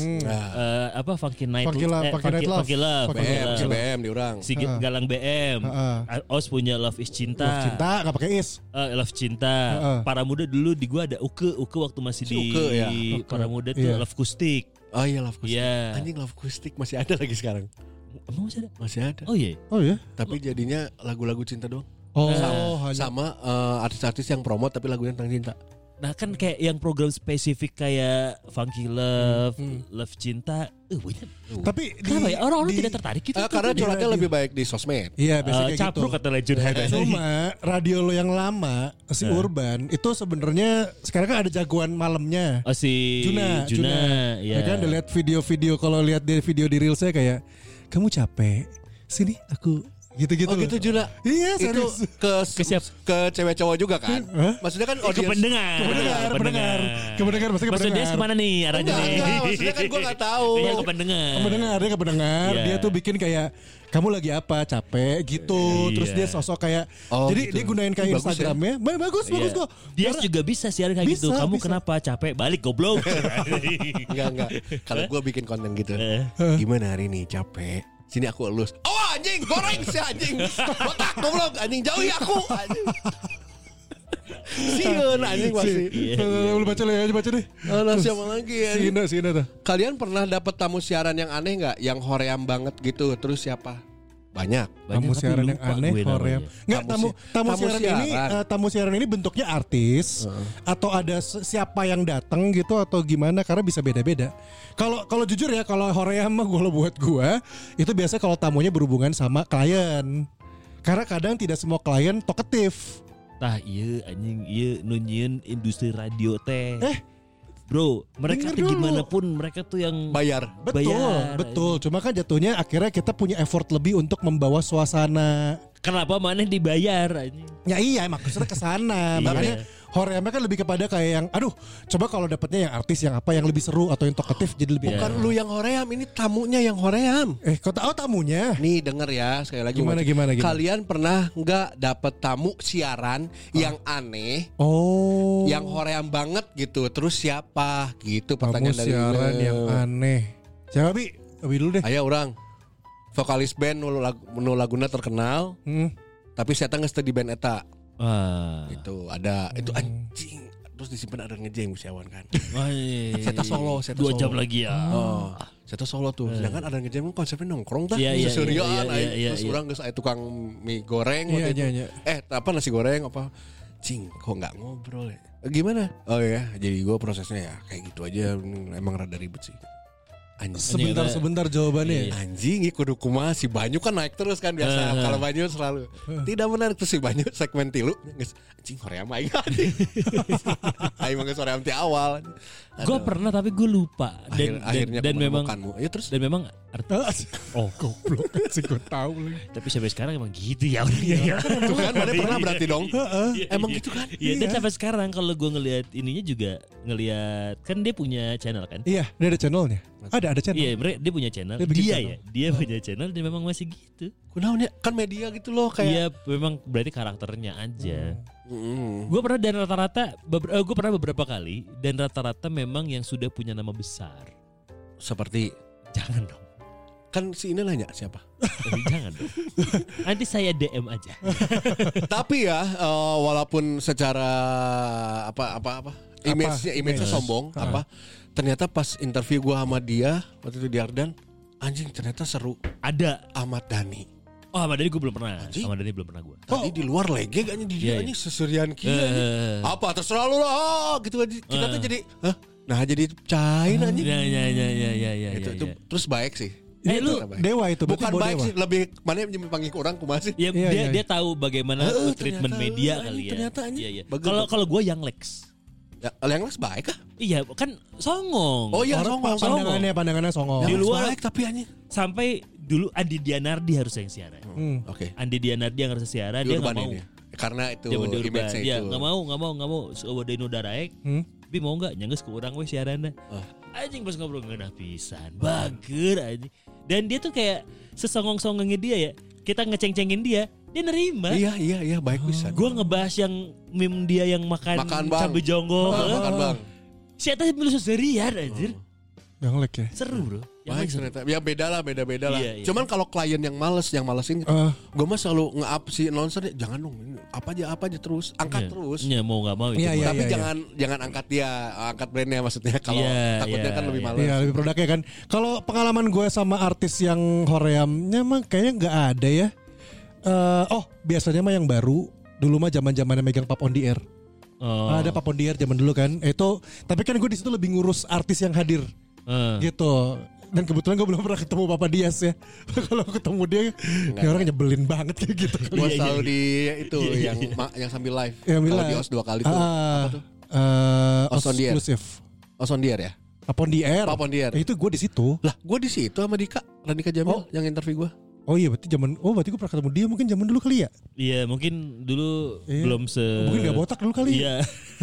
Funky Night, Funky Love, GBM diurang. si Galang BM, Os punya Love is Cinta, Love Cinta nggak pakai is. Love Cinta, Para Muda dulu di gua ada Uke waktu masih di Para Muda tuh Love Kustik. Oh iya Love Kustik. Yeah. Anjing Love Kustik masih ada lagi sekarang. Emang masih ada? Masih ada. Oh iya. Oh ya. Tapi jadinya lagu-lagu cinta doang. Sama artis-artis yang promote tapi lagunya tentang cinta. Nah kan kayak yang program spesifik kayak Funky Love, Love Cinta, banyak. Tapi kenapa ya orang-orang tidak tertarik gitu? Karena curhatnya lebih baik di sosmed. Iya, biasanya kayak capruk gitu. kata legend head. Cuma radio lo yang lama si Urban itu sebenarnya sekarang kan ada jagoan malamnya. Oh si Juna. Ya kan udah lihat video-video, kalau lihat di video di reel saya kayak kamu capek, sini aku gitu-gitu. Oh gitu Juna. Iya, itu serius. ke cewek cowok juga kan? Maksudnya kan ke pendengar. Maksudnya dia kemana nih arahnya nih? Maksudnya kan gue gak tahu. Iya ke pendengar. Ke pendengar. Yeah. Dia tuh bikin kayak kamu lagi apa, capek gitu. Terus dia sosok kayak jadi gitu. dia gunain kayak Instagramnya. Bagus kok. Dia juga bisa siaran kayak gitu. Kamu kenapa capek? Balik goblok. Enggak. Kalau gue bikin konten gitu. Gimana hari ini capek? Sini aku elus. Oh anjing, goreng si anjing. Botak goblok, anjing jauhi aku. Sieun anjing masih. Lu baca deh. Siapa lagi ya? Sina tuh. Kalian pernah dapat tamu siaran yang aneh enggak? Yang hoream banget gitu. Terus siapa? Banyak. Tamu siaran yang aneh, hoream. Enggak, tamu siaran ini bentuknya artis atau ada siapa yang datang gitu atau gimana, karena bisa beda-beda. Kalau jujur ya, kalau hoream mah kalau buat gua itu biasa kalau tamunya berhubungan sama klien. Karena kadang tidak semua klien talkative. Tah iya anjing iya nunyin industri radio teh. Bro, mereka tuh gimana pun mereka tuh yang bayar. Betul. Cuma kan jatuhnya akhirnya kita punya effort lebih untuk membawa suasana. Kenapa maneh dibayar anjing? Ya iya, maksudnya ke sana. Makanya Horeamnya kan lebih kepada kayak yang coba kalau dapetnya yang artis yang apa yang lebih seru atau yang talkative jadi lebih. Bukan lu yang hoream, ini tamunya yang hoream. Kau tahu tamunya? Nih denger ya sekali lagi. Gimana? Kalian pernah nggak dapet tamu siaran yang aneh? Yang hoream banget gitu. Terus siapa? Gitu pertanyaan tamu dari siaran yang aneh. Siapa Bi? Abi dulu deh. Ayo orang. Vokalis band nu laguna terkenal. Tapi saya geus teu di band eta. Itu ada itu anjing terus disimpan ada ngejeng musiawan kan. Saya solo 2 jam lagi ya. Saya solo tuh. Sedangkan ada ngejeng konsepnya nongkrong tah. Seserian terus urang geus aya tukang mie goreng apa nasi goreng apa. Cing kok enggak ngobrol ya. Gimana? Oh ya, jadi gue prosesnya ya kayak gitu aja emang rada ribet sih. Anjing. Sebentar jawabannya. Anjing kudu kumaha si Banyu kan naik terus kan biasa. Kalau Banyu selalu tidak menarik terus si Banyu segmen 3 geus anjing hoream aing. Aing mah geus hoream ti awal. Gue pernah tapi gue lupa dan memang ya terus dan memang goblok sih gue tahu lagi. Tapi sampai sekarang emang gitu ya orangnya. Tuh kan mana pernah berarti dong. Emang gitu kan. Iya dan sampai sekarang kalau gue ngelihat ininya juga ngelihat kan dia punya channel kan. Iya dia ada channelnya. Ada channel. Iya dia punya channel. Dia punya channel dan memang masih gitu. Kunaonnya kan media gitu loh kayak. Iya memang berarti karakternya aja. Gue pernah dan rata-rata gue pernah beberapa kali dan rata-rata memang yang sudah punya nama besar. Seperti jangan dong. Kan si ini nanya siapa? Jangan dong. Nanti saya DM aja. Tapi ya walaupun secara image-nya sombong ternyata pas interview gue sama dia waktu itu di Ardan anjing ternyata seru. Ada Ahmad Dhani. Oh Ahmad Dhani gue belum pernah. Ahmad Dhani belum pernah gue. Tadi di luar lege kayaknya di dia ini seserian kia. Apa terserah lu lah gitu kita tuh jadi nah jadi cain anjing. Ya. Itu terus baik sih. Lu dewa itu bukan baik dewa. Sih lebih mana yang panggil orang kumaha sih. Dia tahu bagaimana treatment media kali ya. Ternyata iya. Kalau gue yang Lex. Ya, yang Lex baik kah? Iya kan songong. Oh iya songong. Pandangannya songong. Di luar baik tapi anjing. Sampai dulu Andi Dianardi harus yang siaran. Oke. Andi Dianardi yang harus siaran dia nggak mau. Karena itu image-nya dia nggak mau Wadeno Daraek. Bi mau nggak nyangges ke orang we siaranna. Anjing pas ngobrol ngeunah pisan. Bager anjing. Dan dia tuh kayak sesongong-songongnya dia ya. Kita ngeceng-cengin dia nerima. Iya baik bisa. Gua ngebahas yang meme dia yang makan cabai jonggol. Makan bang. Si eta milu seserian anjir. Yang lek ya. Seru bro. Baik ternyata. Ya beda lah. Iya. Cuman kalau klien yang malesin gue mah selalu nge-up si announcer jangan dong apa aja terus angkat terus. Iya mau nggak mau itu. Tapi jangan angkat brandnya maksudnya kalau takutnya kan lebih males. Iya lebih produknya kan. Kalau pengalaman gue sama artis yang horeamnya mah kayaknya nggak ada ya. Biasanya mah yang baru dulu mah zaman-zamannya megang Pap on the Air. Ada Pap on the Air zaman dulu kan. Itu tapi kan gue di situ lebih ngurus artis yang hadir. Gitu. Dan kebetulan gue belum pernah ketemu Papa Dias ya. Kalau ketemu dia ya orang nyebelin banget kayak gitu. Gue selalu di itu yang sambil live. Kalau di OS 2 kali tuh. Apa tuh? Eksklusif. On the Air ya? Pap on the Air. Itu gue di situ. Lah, gue di situ sama Dika Jamil yang interview gue. Oh iya berarti gue pernah ketemu dia mungkin zaman dulu kali ya? Iya mungkin dulu belum mungkin gak botak dulu kali. Iya.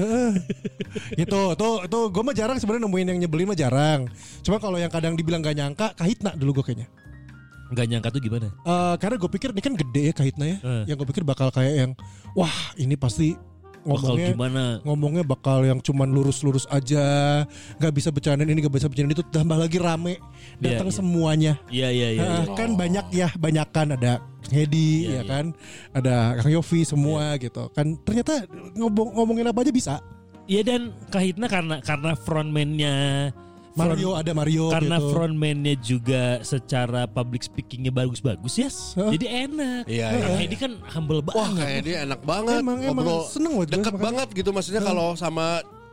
Itu gue mah jarang sebenarnya nemuin yang nyebelin mah jarang. Cuma kalau yang kadang dibilang gak nyangka Kahitna dulu gue kayaknya. Gak nyangka tuh gimana? Karena gue pikir ini kan gede ya Kahitna ya. Yang gue pikir bakal kayak yang wah ini pasti ngomongnya bakal yang cuman lurus-lurus aja, nggak bisa bercandain ini, nggak bisa bercandain itu, tambah lagi rame datang semuanya. Iya. Kan banyakan ada Hedi ya kan, ada Kang Yofi semua gitu. Kan ternyata ngomongin apa aja bisa. Iya dan Kahitna karena frontman-nya Mario karena gitu. Frontman-nya juga secara public speaking-nya bagus-bagus ya. Jadi enak. Iya. Hedi kan humble banget. Wah kayak dia enak banget. Emang seneng deket banget gitu maksudnya kalau sama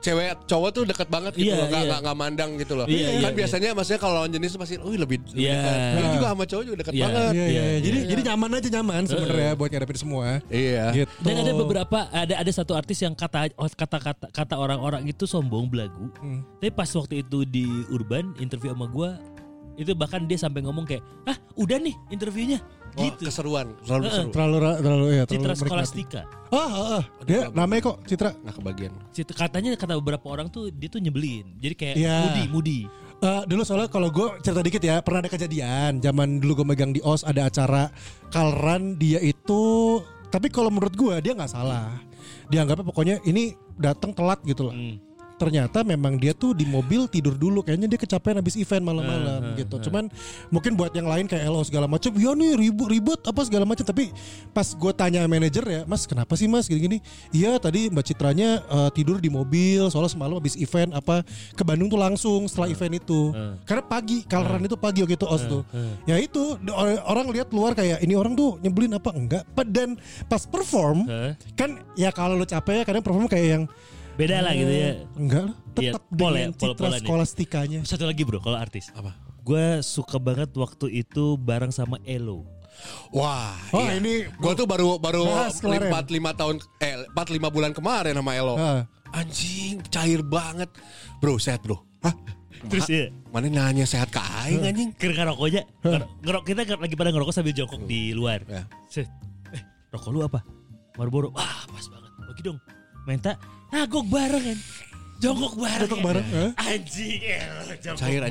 cewek cowok tuh deket banget gitu loh, nggak mandang gitu loh. Kan biasanya maksudnya kalau lawan jenis pasti lebih dekat. Ini juga sama cowok juga deket banget. Jadi nyaman sebenarnya buat ngadepin semua. Iya. Gitu. Dan ada beberapa ada satu artis yang kata orang-orang itu sombong belagu. Tapi pas waktu itu di Urban interview sama gue, itu bahkan dia sampai ngomong kayak, udah nih interviewnya. Gitu. Keseruan, terlalu ya. Citra Scholastika. Dia namanya kok Citra. Nggak kebagian. Katanya kata beberapa orang tuh dia tuh nyebelin. Jadi kayak moody. Dulu soalnya kalau gue cerita dikit ya, pernah ada kejadian. Zaman dulu gue megang di OS ada acara Kalran, dia itu. Tapi kalau menurut gue dia nggak salah. Dianggapnya pokoknya ini datang telat gitu loh. Ternyata memang dia tuh di mobil tidur dulu, kayaknya dia kecapean habis event malam-malam gitu. Cuman mungkin buat yang lain kayak LO segala macam, ya nih ribut apa segala macam. Tapi pas gue tanya manajer ya, Mas kenapa sih Mas gini-gini? Iya tadi Mbak Citranya tidur di mobil soalnya semalam habis event ke Bandung tuh langsung setelah event itu. Karena pagi, Kalran itu pagi gitu OS tuh. Ya itu orang lihat luar kayak ini orang tuh nyebelin apa enggak? Dan pas perform kan ya kalau lo capek ya kadang perform kayak yang beda lah gitu ya. Enggak lah, tetap dengan Citra Scholastikanya. Satu lagi bro, kalau artis. Apa? Gue suka banget waktu itu bareng sama Elo. Wah, ini gue tuh baru 45 bulan kemarin sama Elo. Anjing, cair banget. Bro, sehat bro. Hah? Terus ya, mana nanya sehat ke aing anjing? Kira ngerokoknya. Kita lagi pada ngerokok sambil jongkok di luar. Rokok lu apa? Marlboro. Wah, pas banget. Bagi dong. Minta nagok bareng kan. Jongkok bareng. Anjing, cair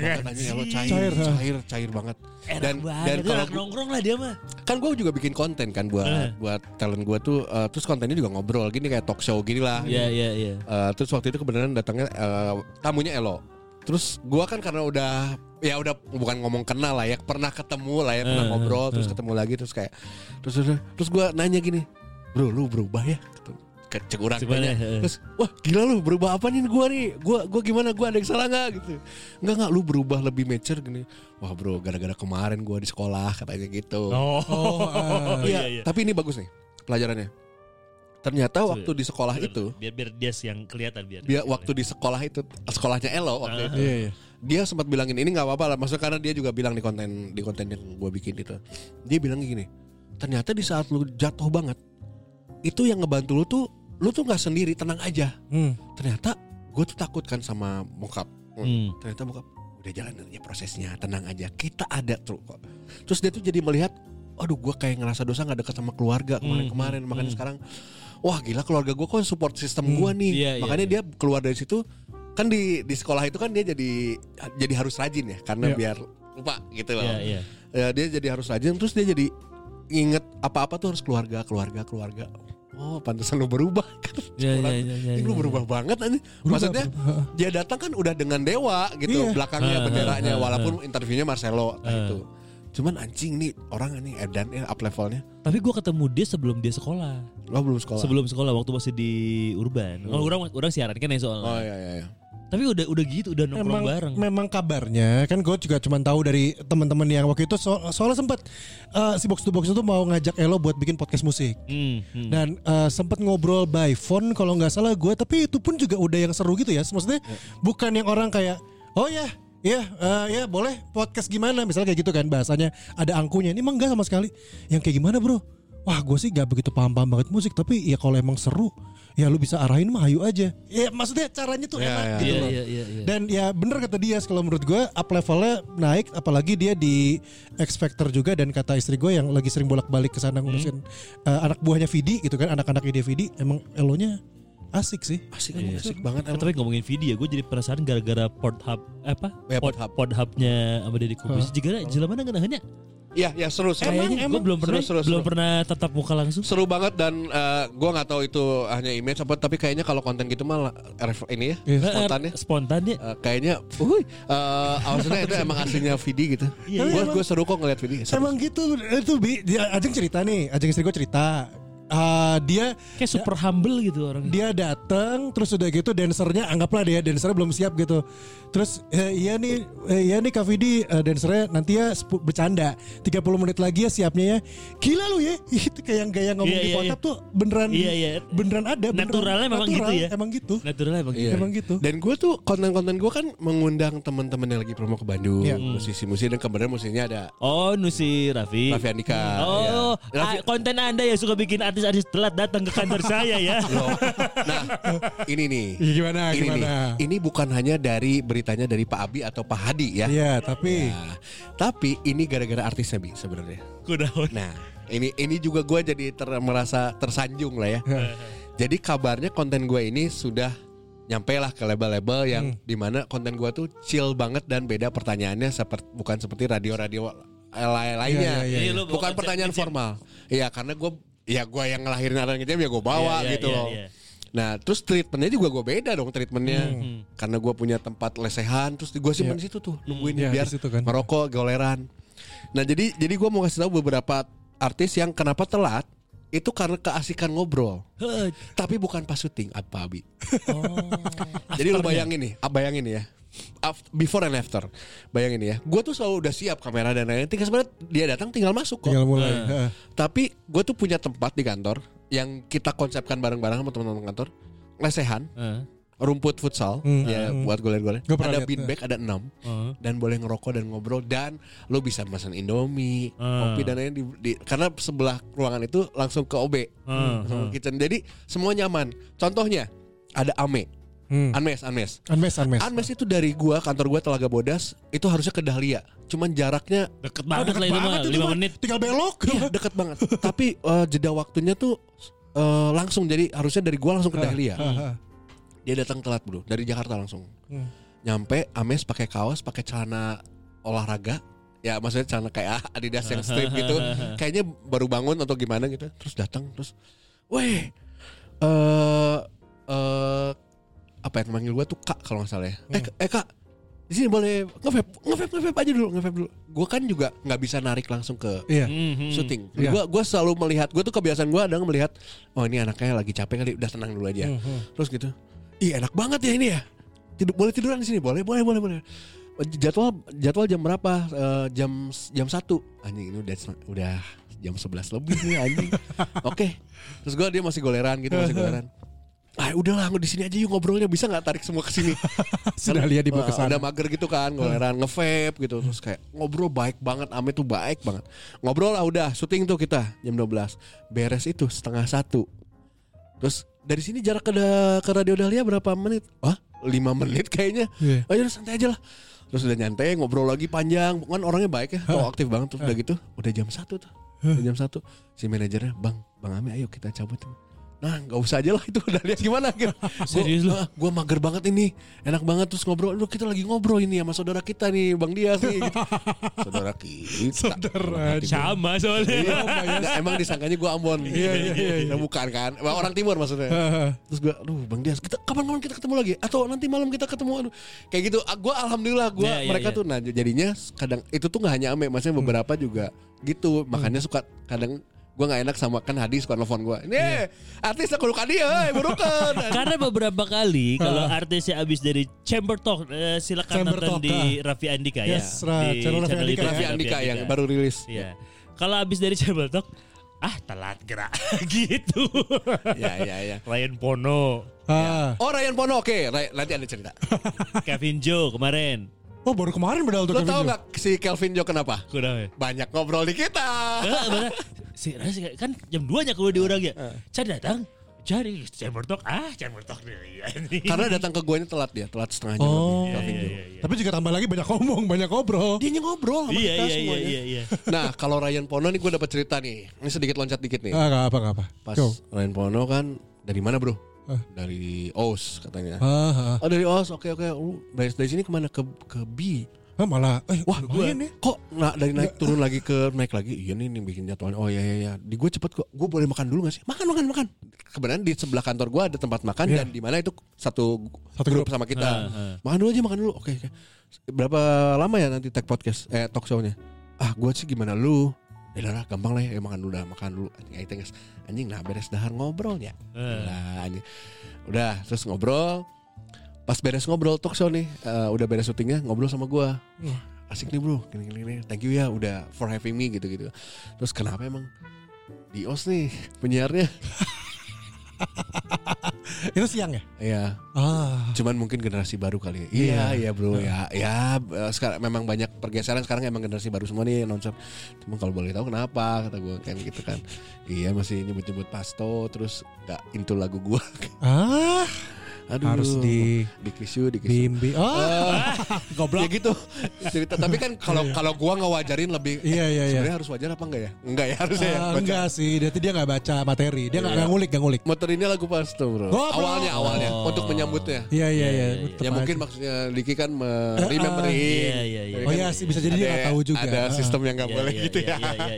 cair banget. Dan kalau nongkrong lah dia mah. Kan gue juga bikin konten kan buat talent gue tuh, terus kontennya juga ngobrol gini kayak talk show gini lah. Iya. Terus waktu itu kebenaran datangnya tamunya Elo. Terus gue kan karena udah bukan ngomong kenal lah ya, pernah ketemu lah ya, pernah ngobrol, terus ketemu lagi terus kayak terus gue nanya gini, bro lu berubah ya? Cek orang tanya. Terus wah gila lu berubah apa nih gue gimana, gue ada yang salah gak gitu? Enggak lu berubah lebih mature gini. Wah bro gara-gara kemarin gue di sekolah katanya gitu. Iya. Tapi ini bagus nih pelajarannya. Ternyata waktu di sekolah itu biar dia yang kelihatan biar waktu di sekolah itu, sekolahnya Elo waktu itu. Dia sempat bilangin ini nggak apa-apa lah, maksudnya karena dia juga bilang di konten yang gue bikin itu. Dia bilang gini, ternyata di saat lu jatuh banget itu yang ngebantu lu tuh nggak sendiri, tenang aja. Ternyata gue tuh takut kan sama bokap. Ternyata bokap udah jalan aja prosesnya, tenang aja, kita ada tuh kok. Terus dia tuh jadi melihat, aduh gue kayak ngerasa dosa nggak dekat sama keluarga kemarin. Makanya sekarang wah gila keluarga gue kok support sistem gue nih. Makanya dia keluar dari situ kan di sekolah itu kan dia jadi harus rajin ya karena biar lupa gitu loh. Ya, dia jadi harus rajin, terus dia jadi inget apa-apa tuh harus keluarga. Oh pantesan lu berubah kan. Ini lu berubah banget aja. Maksudnya dia datang kan udah dengan dewa gitu, belakangnya benderanya, walaupun interviewnya Marcelo itu. Cuman anjing nih orang ini edan up levelnya. Tapi gue ketemu dia sebelum dia sekolah. Oh belum sekolah. Sebelum sekolah waktu masih di Urban. Orang siaran kan ya soalnya. Oh iya. Tapi udah gitu, udah nongkrong bareng. Memang kabarnya kan gue juga cuma tahu dari teman-teman yang waktu itu soalnya sempat si Box to Box itu mau ngajak Elo buat bikin podcast musik. Dan sempat ngobrol by phone kalau nggak salah gue, tapi itu pun juga udah yang seru gitu ya. Maksudnya bukan yang orang kayak oh ya boleh podcast gimana misalnya kayak gitu kan, bahasanya ada angkunya. Ini emang enggak sama sekali. Yang kayak gimana bro? Wah gue sih gak begitu paham banget musik, tapi ya kalau emang seru ya lu bisa arahin mah ayo aja. Ya maksudnya caranya tuh enak gitu loh. Dan ya bener kata dia, kalau menurut gue up levelnya naik, apalagi dia di X Factor juga. Dan kata istri gue yang lagi sering bolak-balik ke sana ngurusin anak buahnya Vidi gitu kan, anak-anak ide Vidi, emang Elonya asik sih. Asik banget. Tapi ngomongin video, gue jadi perasaan gara-gara Pornhub Pornhubnya sama Deddy Kobusier juga jelema nggak nanya. Iya seru. Kayaknya gue belum pernah tatap muka langsung. Seru banget dan gue nggak tahu itu hanya image apa, tapi kayaknya kalau konten gitu malah ini ya spontannya. Kayaknya, maksudnya itu emang aslinya Vidi gitu. Gue seru kok ngeliat Vidi. Emang gitu itu Ajeng cerita nih, Ajeng istri gue cerita. dia kayak super humble gitu orang. Dia datang terus udah gitu dancernya anggaplah dia dancernya belum siap gitu. Terus iya nih Kak Vidi dancernya nanti ya bercanda 30 menit lagi ya siapnya ya. Gila lu ya. Itu kayak gaya ngomong di WhatsApp tuh beneran ada. Naturalnya memang gitu ya. Emang gitu. Naturalnya emang gitu. Dan gue tuh konten-konten gue kan mengundang teman-teman yang lagi promo ke Bandung, musisi-musisi dan kemudian musiknya ada. Oh, Nusi Raffi Andika. Oh, konten Anda yang suka bikin artis-artis telat datang ke kantor saya ya. Nah, ini nih. Gimana? Ini bukan hanya dari beritanya dari Pak Abi atau Pak Hadi ya. Iya, tapi ini gara-gara artisnya Bi sebenarnya. Nah, ini juga gue jadi merasa tersanjung lah ya. Jadi kabarnya konten gue ini sudah nyampe lah ke label-label yang dimana konten gue tuh chill banget dan beda pertanyaannya bukan seperti radio-radio lainnya. Bukan pertanyaan formal. Iya, karena gue yang ngelahirin anak gitu ya gue bawa gitu loh. Nah terus treatmentnya juga gue beda dong treatmentnya. Karena gue punya tempat lesehan. Terus gue simpen di situ tuh nungguin biar merokok goleran. Nah jadi gue mau kasih tahu beberapa artis yang kenapa telat. Itu karena keasikan ngobrol. Tapi bukan pas syuting apa Abi. Jadi lu bayangin ya. Before and after. Bayangin ya. Gue tuh selalu udah siap kamera dan lain-lain. Sebenarnya dia datang tinggal masuk kok. Tinggal mulai. Tapi gue tuh punya tempat di kantor yang kita konsepkan bareng-bareng sama teman-teman kantor. Lesehan. Rumput futsal ya buat goler-goler. Ada beanbag ada 6 dan boleh ngerokok dan ngobrol dan lo bisa pesan Indomie, kopi dan lain karena sebelah ruangan itu langsung ke OB, kitchen. Jadi semua nyaman. Contohnya ada Ame. Anmes itu dari gua kantor gua Telaga Bodas itu harusnya ke Dahlia. Cuman jaraknya deket banget lah itu mah 5 menit. Tinggal belok. Iya, deket banget. Tapi jeda waktunya tuh langsung jadi harusnya dari gua langsung ke Dahlia. Dia datang telat bro dari Jakarta langsung. Nyampe Ames pakai kaos, pakai celana olahraga. Ya maksudnya celana kayak Adidas yang strip gitu. Kayaknya baru bangun atau gimana gitu. Terus datang terus, weh, apa yang manggil gue tuh Kak kalau nggak salah ya. Kak, di sini boleh nge-vape aja dulu, Gue kan juga nggak bisa narik langsung ke syuting. Gue selalu melihat, gue tuh kebiasaan gue ada melihat, oh ini anaknya lagi capek kali, udah tenang dulu aja. Terus gitu, ih enak banget ya ini ya. Boleh tiduran di sini, boleh. Jadwal jam berapa? Jam 1. Anjing ini udah jam 11 lebih nih anjing. Oke. Terus dia masih goleran. Udahlah di sini aja yuk ngobrolnya, bisa nggak tarik semua ke sini? Sudah lihat di bawah udah mager gitu kan, goleran nge-vape gitu. Terus kayak ngobrol baik banget, Ame tuh baik banget. Ngobrol lah udah, syuting tuh kita jam 12. Beres itu 12:30. Terus dari sini jarak ke Radio Dahlia berapa menit? 5 menit kayaknya. Ayo santai aja lah. Terus udah nyantai ngobrol lagi panjang. Kan orangnya baik ya, aktif banget. Terus udah gitu, udah jam 1 tuh. Udah jam 1 si manajernya, Bang Ame ayo kita cabut. Nah gak usah aja lah itu, udah lihat gimana gitu. Gue mager banget ini, enak banget. Terus ngobrol, kita lagi ngobrol ini sama saudara kita nih Bang Dias nih gitu. Saudara kita sama soalnya. Emang disangkanya gue Ambon. Iya. Bukan kan, orang timur maksudnya. Terus gue, Bang Dias, kapan kita ketemu lagi? Atau nanti malam kita ketemu? Kayak gitu, gue alhamdulillah mereka tuh. Nah jadinya kadang itu tuh gak hanya Ame, maksudnya beberapa juga gitu. Makanya suka kadang gue gak enak sama kan Hadi suka nelfon gue. Nih artis aku luka dia burukan. Karena beberapa kali kalau artisnya abis dari Chamber Talk, silakan nonton di Raffi Andika ya. Di channel Raffi Andika yang baru rilis. Iya. Kalau abis dari Chamber Talk, telat gerak gitu. Ya. Ryan Pono. Oh Ryan Pono, oke. Nanti ada cerita. Kevin Joe kemarin. Oh baru kemarin padahal tuh. Lo tau gak si Kelvin Jo kenapa? Banyak ngobrol di kita. Kan jam 2 nya kalau diurang ya. Cari Chamber Talk nih. Karena datang ke guanya telat setengah jam. Iya. Tapi juga tambah lagi banyak ngomong, banyak ngobrol. Dia ngobrol sama kita semuanya. Iya. Nah kalau Ryan Pono nih gue dapat cerita nih. Ini sedikit loncat dikit nih. Gak apa. Pas Ryan Pono kan dari mana bro? Dari OS katanya. Dari OS, oke. Dari sini kemana? Ke B. Malah, wah gue kok dari naik turun lagi ke naik lagi. Iya nih bikin jadwalnya. Oh iya. Di gue cepet kok. Gue boleh makan dulu gak sih? Makan. Kebenaran di sebelah kantor gue ada tempat makan dan di mana itu satu grup sama kita. Makan dulu. Oke. Berapa lama ya nanti tag podcast talk show-nya? Gue sih gimana lu? Udah gampang lah ya makan dulu anjing nah beres dahar ngobrolnya. Nah anjing. Udah terus ngobrol. Pas beres ngobrol talk show nih, udah beres syutingnya ngobrol sama gua. Asik nih bro, gini. Thank you ya udah for having me gitu. Terus kenapa emang Dios nih penyiarnya? Itu siang ya? Iya. Cuman mungkin generasi baru kali ya. Iya bro ya. Sekarang memang banyak pergeseran sekarang emang generasi baru semua nih nonton. Cuma kalau boleh tahu kenapa kata gue kan gitu kan. Iya masih nyebut Pasto terus gak into lagu gue. Aduh, harus dikisu. Bimbi. Goblok. Ya gitu. Cerita tapi kan kalau gua ngawajarin lebih sebenarnya harus wajar apa enggak ya? Enggak ya harusnya ya. Enggak sih, dia enggak baca materi. Dia enggak ngulik. Materi ini lagu Pasto, Bro. Awalnya untuk menyambutnya. Iya. Ya mungkin maksudnya Diki kan remembering. Iya. Oh iya sih bisa jadi dia enggak tahu juga. Ada sistem yang enggak boleh gitu ya.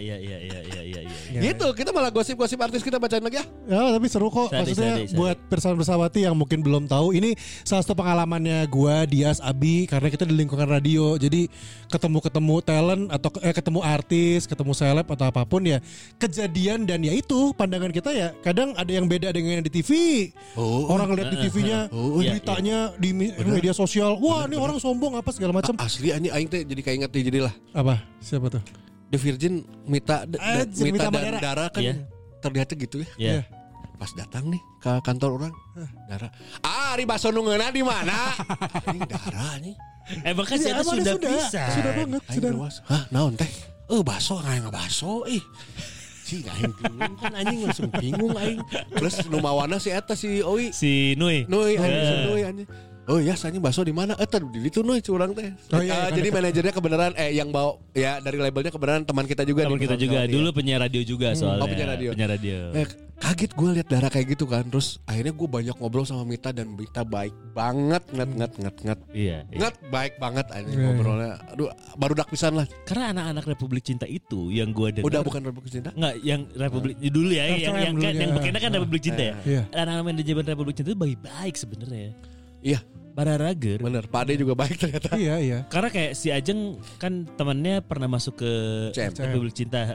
Iya. Gitu, kita malah gosip-gosip artis kita bacain lagi ya. Ya, tapi seru kok. Maksudnya buat Pirsawan Bersawati yang mungkin belum tahu, ini salah satu pengalamannya gua, Dias, Abi, karena kita di lingkungan radio. Jadi ketemu talent atau ketemu artis, ketemu seleb atau apapun ya, kejadian dan ya itu pandangan kita ya kadang ada yang beda dengan yang di TV. Orang lihat di TV-nya beritanya di media sosial, wah ini orang sombong apa segala macam. Asli aing teh jadi kayak inget jadilah. Apa? Siapa tuh? The Virgin Mita dan Dara kan terlihatnya gitu ya. Iya. Pas datang nih ke kantor orang, Dara. Di baso nungeuna di mana? Ini Dara nih. Bahkan saya sudah bisa. Sudah banget. Sudah. Hah, naon teh? Baso nggak baso. Si aing bingung kan anjing langsung bingung aing. Terus nu mawana si eta si Oi. Si Nui anjing. Oh ya, soalnya bakso di mana? Di itu nuh curang teh. Jadi manajernya kebenaran yang bawa ya dari labelnya kebenaran teman kita juga. Teman kita juga dulu penyiar radio juga soalnya. Penyiar radio. Kaget gue lihat Dara kayak gitu kan. Terus akhirnya gue banyak ngobrol sama Mita dan Mita baik banget, ngat. Iya. Ngat baik banget anjing ngobrolnya. Aduh, baru dak pisan lah. Karena anak-anak Republik Cinta itu yang gue dengar. Udah bukan Republik Cinta? Enggak, yang Republik dulu ya, yang bekerja kan Republik Cinta ya. Anak-anak manajemen Republik Cinta itu baik sebenarnya. Iya. Bararager. Bener, Pak Ade juga baik ternyata. Iya. Karena kayak si Ajeng kan temannya pernah masuk ke Republik Cinta.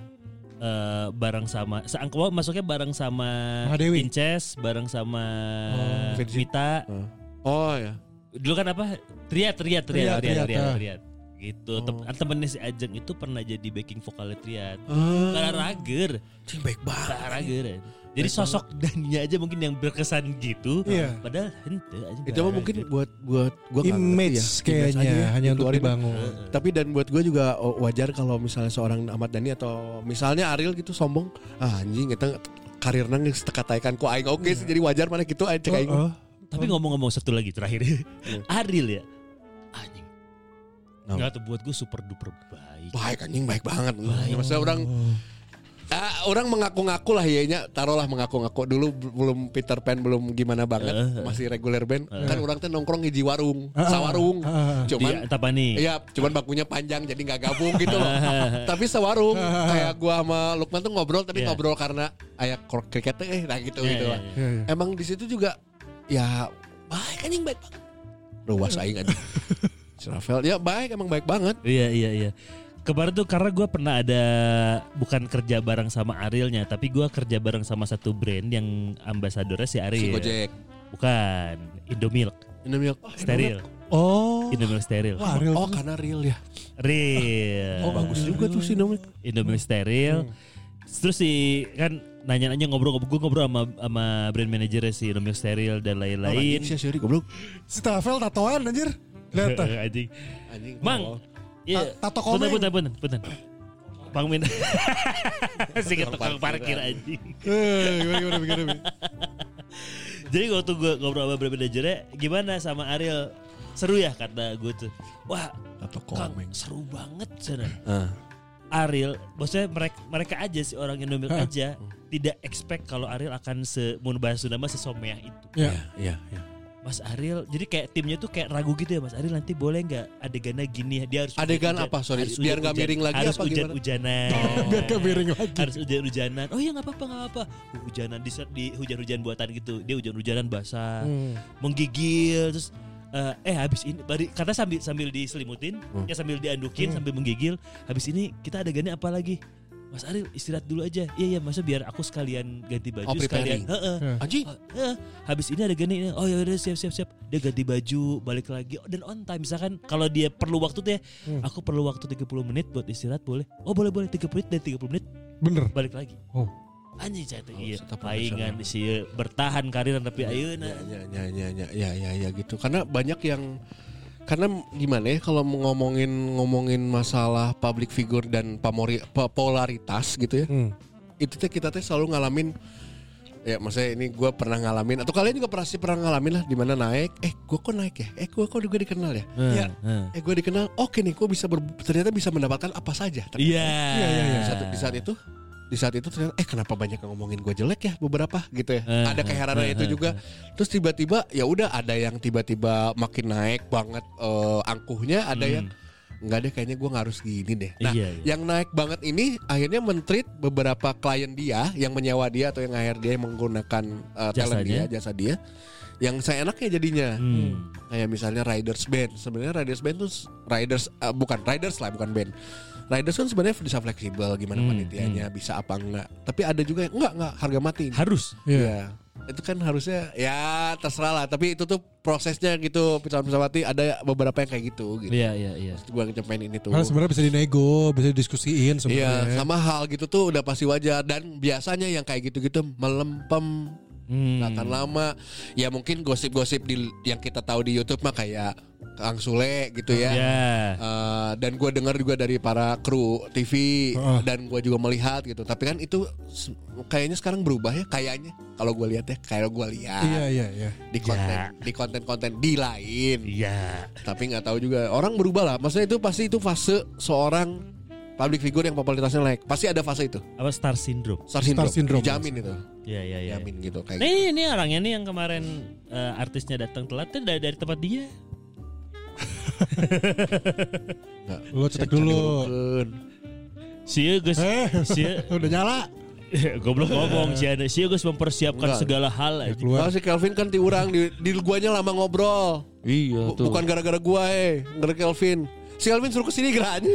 Bareng sama masuknya bareng sama Inces, bareng sama Vita. Oh ya. Dulu kan apa? Triat. Gitu. Temennya si Ajeng itu pernah jadi backing vokalnya Triat. Bararager. Baik banget. Bararager. Jadi sosok Dania aja mungkin yang berkesan gitu. Padahal hente aja. Itu mah mungkin buat gua image kayaknya hanya untuk dibangun. Tapi dan buat gua juga wajar kalau misalnya seorang Ahmad Dhani atau misalnya Ariel gitu sombong. Anjing eta karirna geus tekataikan ku aing oke sih jadi wajar mana gitu cek aing. Tapi ngomong-ngomong satu lagi terakhir. Ariel ya. Anjing. Enggak tuh buat gua super duper baik. Baik anjing baik banget. Maksudnya orang mengaku-ngaku lah ya, taruhlah mengaku-ngaku dulu belum Peter Pan belum gimana banget masih reguler band kan orang tuh nongkrong hiji warung sawarung cuman cuman bakunya panjang jadi nggak gabung gitu loh tapi sawarung kayak gua sama Lukman tuh ngobrol tapi ngobrol karena aya kriket nah gitu lah. Emang di situ juga ya baik anjing baik banget ruas aing anjing Rafael ya baik emang baik banget. Iya. Kemarin tuh karena gue pernah ada bukan kerja bareng sama Arielnya, tapi gue kerja bareng sama satu brand yang ambasadornya si Ariel. Si Gojek. Bukan, Indomilk. Steril. Indomilk steril. Karena real ya. Real. Bagus juga tuh si Indomilk steril. Terus si kan nanya-nanya ngobrol sama brand manajernya si Indomilk steril dan lain-lain. Si Tafel tatoan anjir. Lihat anjing. Mang. Iya, tato komen. Punten. Bang Min. Si tukang parkir anjing. Gimana. Jadi waktu gue ngobrol sama brand manajernya, gimana sama Ariel? Seru ya kata gue tuh. Wah, tato komen. Seru banget sana. Ariel, maksudnya mereka aja sih orang Indomilk aja tidak expect kalau Ariel akan bahasa Sunda sesomeah itu. Iya. Mas Ariel, jadi kayak timnya tuh kayak ragu gitu ya Mas Ariel nanti boleh nggak adegannya gini dia harus adegan apa sorry biar nggak miring lagi harus apa hujan-hujanan biar nggak miring lagi harus hujan-hujanan ya nggak apa-apa hujanan di hujan-hujan buatan gitu dia hujan-hujanan basah menggigil terus habis ini karena sambil diselimutin ya sambil diandukin sambil menggigil habis ini kita adegannya apa lagi Mas Ariel istirahat dulu aja. Iya masa biar aku sekalian ganti baju sekalian. Anjing. Habis ini ada gini. Oh ya udah siap. Dia ganti baju, balik lagi dan on time. Misalkan kalau dia perlu waktu tuh ya, aku perlu waktu 30 menit buat istirahat boleh. Oh boleh 30 menit dan 30 menit. Bener. Balik lagi. Oh. Anjing saya iya. Palingan sih bertahan karir tapi ayeuna. Ya gitu. Karena banyak yang gimana ya kalau ngomongin masalah public figure dan popularitas gitu ya. Itu kita selalu ngalamin ya maksudnya ini gue pernah ngalamin atau kalian juga pernah ngalamin lah di mana naik gue kok naik ya gue kok juga dikenal ya gue dikenal oke nih gue ternyata bisa mendapatkan apa saja di saat itu ternyata kenapa banyak yang ngomongin gue jelek ya beberapa gitu ya. Ada keheranan itu juga. Terus tiba-tiba ya udah ada yang tiba-tiba makin naik banget angkuhnya, ada yang enggak deh kayaknya gue nggak harus gini deh. Nah, yang naik banget ini akhirnya men-treat beberapa klien dia yang menyewa dia atau yang hire dia yang menggunakan talent jasa dia yang saya enaknya jadinya. Kayak misalnya Riders Band. Sebenarnya Riders Band tuh bukan band. Riders kan sebenarnya bisa fleksibel gimana panitianya bisa apa enggak. Tapi ada juga yang enggak harga mati. Harus. Iya. Itu kan harusnya ya terserah lah. Tapi itu tuh prosesnya gitu. Pesawat-pesawati ada beberapa yang kayak gitu. Iya. Terus gue ngecepain ini tuh. Karena sebenarnya bisa dinego, bisa didiskusiin sebenarnya. Iya, sama hal gitu tuh udah pasti wajar. Dan biasanya yang kayak gitu-gitu melempem. Gak akan lama. Ya mungkin gosip-gosip yang kita tahu di YouTube mah kayak Kang Sule gitu ya. Dan gue dengar juga dari para kru TV dan gue juga melihat gitu. Tapi kan itu kayaknya sekarang berubah ya kayaknya. Kalau gue lihat ya, kayak gue lihat. Iya. Di konten di lain. Iya. Tapi nggak tahu juga orang berubah lah. Maksudnya itu pasti itu fase seorang public figure yang popularitasnya naik. Pasti ada fase itu. Apa star syndrome? Star syndrome. Dijamin itu. Iya. Jamin gitu kayak. Ini orangnya nih yang kemarin artisnya datang telat tuh dari tempat dia. Lo cetek dulu. Sia guys. Udah nyala. Goblok ngomong Sia guys mempersiapkan segala hal aja. Kalau si Kelvin kan diurang di guanya lama ngobrol. Iya tuh. Bukan gara-gara gua gara Kelvin. Si Kelvin suruh kesini geranya.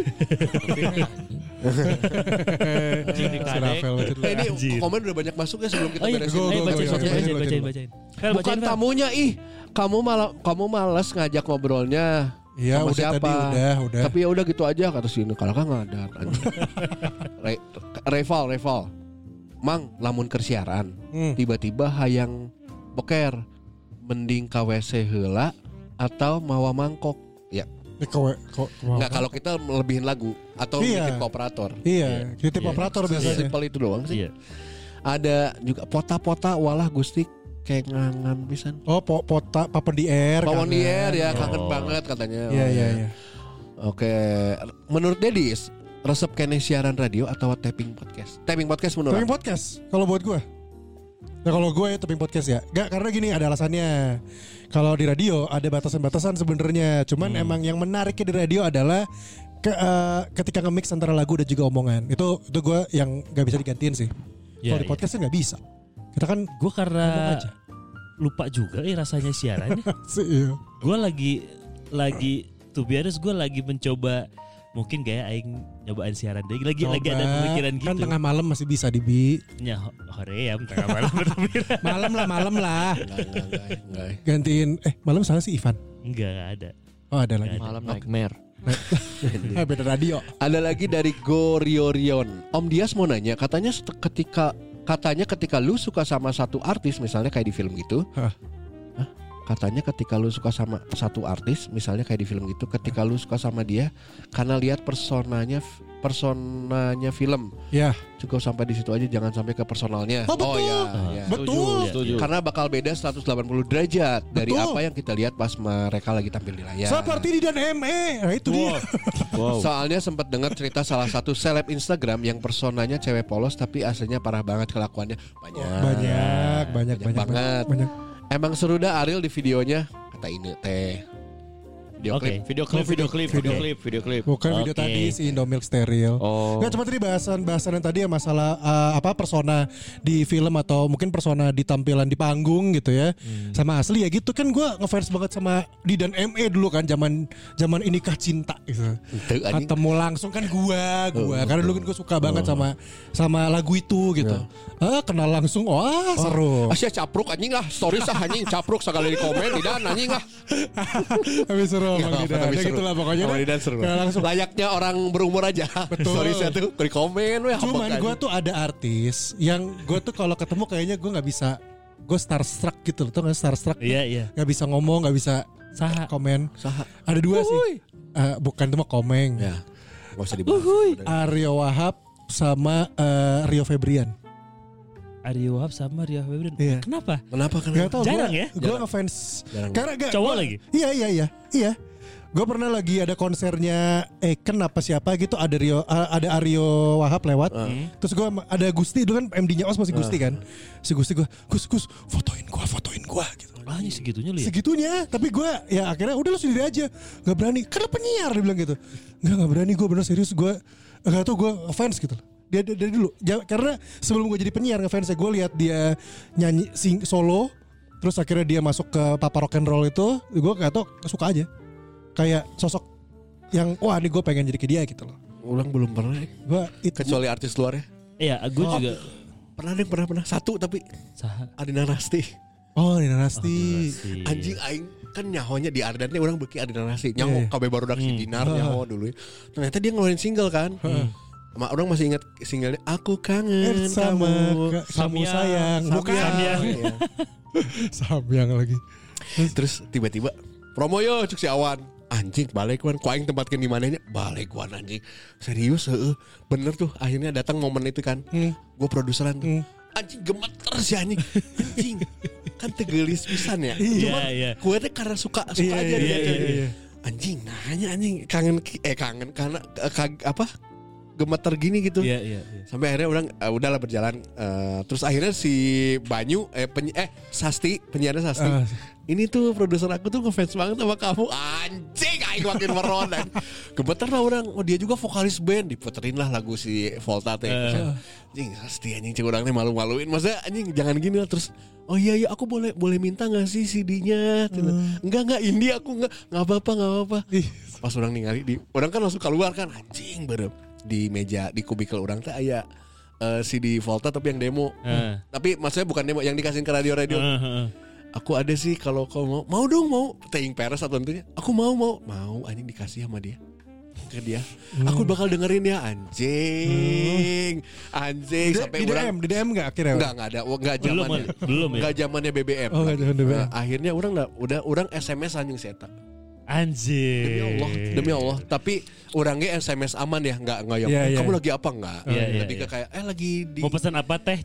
Ini komen udah banyak masuk ya sebelum kita beresin. Bacain. Bukan tamunya kamu malas ngajak ngobrolnya. Iya udah siapa? Tadi udah. Tapi ya udah gitu aja kata sini. Kalau kan nggak ada. Reval. Mang lamun kersiaran. Tiba-tiba hayang boker. Mending KWC heula atau mawa mangkok. Ya. Nggak kalau kita melebihin lagu atau nitip kooperator. Iya, nitip operator biasanya. Simpel itu doang sih. Iya. Ada juga pota-pota walah Gusti kayak ngangan pisan. Oh, pota Papa di Air. Papa di Air ya kangen banget katanya. Iya. Oke, menurut Dedis resep kene siaran radio atau taping podcast? Taping podcast menurut. Taping podcast kalau buat gue. Nah kalau gue ya taping podcast ya. Gak karena gini ada alasannya. Kalau di radio ada batasan-batasan sebenarnya. Cuman emang yang menariknya di radio adalah ketika nge-mix antara lagu dan juga omongan. Itu gue yang gak bisa digantiin sih. Kalau di podcast nggak bisa. Kita kan gue karena lupa juga rasanya siarannya. Iya. Gue lagi to be honest gue lagi mencoba mungkin kayak aing nyobaan siaran deh. Lagi ada pemikiran gitu. Kan tengah malam masih bisa dibi. Ya hoream tengah malam. malam lah. Enggak. Gantiin malam salah si Ivan. Enggak ada. Oh ada lagi. Malam nightmare. Beda radio. Ada lagi dari Goriorion. Om Dias mau nanya, katanya ketika lu suka sama satu artis misalnya kayak di film gitu. Katanya ketika lu suka sama satu artis misalnya kayak di film gitu, ketika lu suka sama dia karena lihat personanya film. Ya. Cukup sampai di situ aja, jangan sampai ke personalnya. Oh, betul. Ya. Betul. Setuju. Karena bakal beda 180 derajat dari apa yang kita lihat pas mereka lagi tampil di layar. Seperti di Dan ME. Nah itu dia. Wow. Soalnya sempat dengar cerita salah satu seleb Instagram yang personanya cewek polos tapi aslinya parah banget kelakuannya. Banyak banget. Emang seru dah Ariel di videonya, kata ini teh. Video klip. Bukan video tadi si Indomilk steril. Nggak cuma tadi bahasan yang tadi ya masalah persona di film atau mungkin persona di tampilan di panggung gitu ya. Sama asli ya gitu kan gue ngefans banget sama Didan ME dulu kan zaman Inikah Cinta gitu. Ketemu langsung kan gue karena dulu kan gue suka banget sama lagu itu gitu. Kenal langsung seru. Asia capruk anjing lah, story sah anjing capruk sekali di komen Didan anjing lah. Tapi seru Bang Didan. Ya gitu lah pokoknya. Didan seru. Layaknya orang berumur aja. Betul. Story saya tuh di komen. Cuman gue tuh ada artis yang gue tuh kalau ketemu kayaknya gue nggak bisa, gue starstruck gitu loh, tuh nggak starstruck? Iya. Nggak bisa ngomong, nggak bisa komen. Ada dua sih. Bukan itu mah Komeng. Ya. Gak usah dibahas. Aryo Wahab sama Rio Febrian. Aryo Wahab sama Rio Febrian. Iya. Kenapa? Gak tau, jarang ya? Gue ngefans. Karena cowok lagi? Iya. Gue pernah lagi ada konsernya Eken apa siapa gitu, ada Aryo Wahab lewat. Terus gue ada Gusti dulu kan, MD-nya Os masih Gusti kan. Si Gusti gue, Gus fotoin gua gitu. Segitunya lu ya? Segitunya, tapi gue ya akhirnya udah lu sendiri aja. Gak berani, kan lu penyiar dia bilang gitu. Gak berani, gue bener serius, gue gak tau, gue fans gitu. Dia dulu, karena sebelum gue jadi penyiar ngefansnya, gue lihat dia nyanyi solo, terus akhirnya dia masuk ke papa rock and roll itu, gue gak tau, suka aja. Kayak sosok yang wah ini gue pengen jadi kayak dia gitu loh. Ulang belum pernah. Kecuali artis luar ya. Iya, gue juga pernah satu tapi Adina Rasti. Adina Rasti. Anjing aing kan nyahonya di Ardan teh orang beuki Adina Rasti. Nyaho kabeh baru si Dinar nyaho dulu. Ternyata dia ngeluarin single kan. Orang masih ingat singlenya Aku Kangen sama kamu sayang. Bukan Samyang lagi. Terus tiba-tiba promo yo cuk si Awan. Anjing balik wan, ku aing tempatkeun di mananya balik wan anjing. Serius bener tuh akhirnya datang momen itu kan. Gue produseran tuh. Anjing gemeter sih anjing. Kan tegelis pisan ya. Cuma gue tuh karena suka aja dia. Anjing nanya anjing kangen karena gemeter gini gitu. Sampai akhirnya orang udahlah berjalan. Terus akhirnya si Banyu Sasti, penyiarnya Sasti. Ini tuh produser aku tuh ngefans banget sama kamu. Anjing aing makin meron. Gemeter lah orang. Dia juga vokalis band. Diputerin lah lagu si Volta teh. Anjing Sasti anjing cek orang teh malu-maluin. Masa anjing jangan gini lah. Terus oh iya aku boleh minta enggak sih CD-nya? Enggak indie aku enggak apa-apa. Pas orang ningali orang kan langsung keluar kan anjing berem. Di meja di kubikel orang teh aya CD Volta tapi yang demo. Tapi maksudnya bukan demo yang dikasihin ke radio. Aku ada sih kalau kau mau dong Teing Peres atau tentunya. Aku mau anjing dikasih sama dia. Ke dia. Aku bakal dengerin ya anjing. Sampai orang di DM enggak akhirnya? Enggak ada. Enggak zamannya. Belum ya. Enggak zamannya BBM. Enggak zaman BBM. Akhirnya orang SMS anjing seta. Anjir. Demi Allah. Tapi orangnya SMS aman ya, enggak yang kamu lagi apa enggak? Lebih ke kayak lagi di mau pesan apa teh?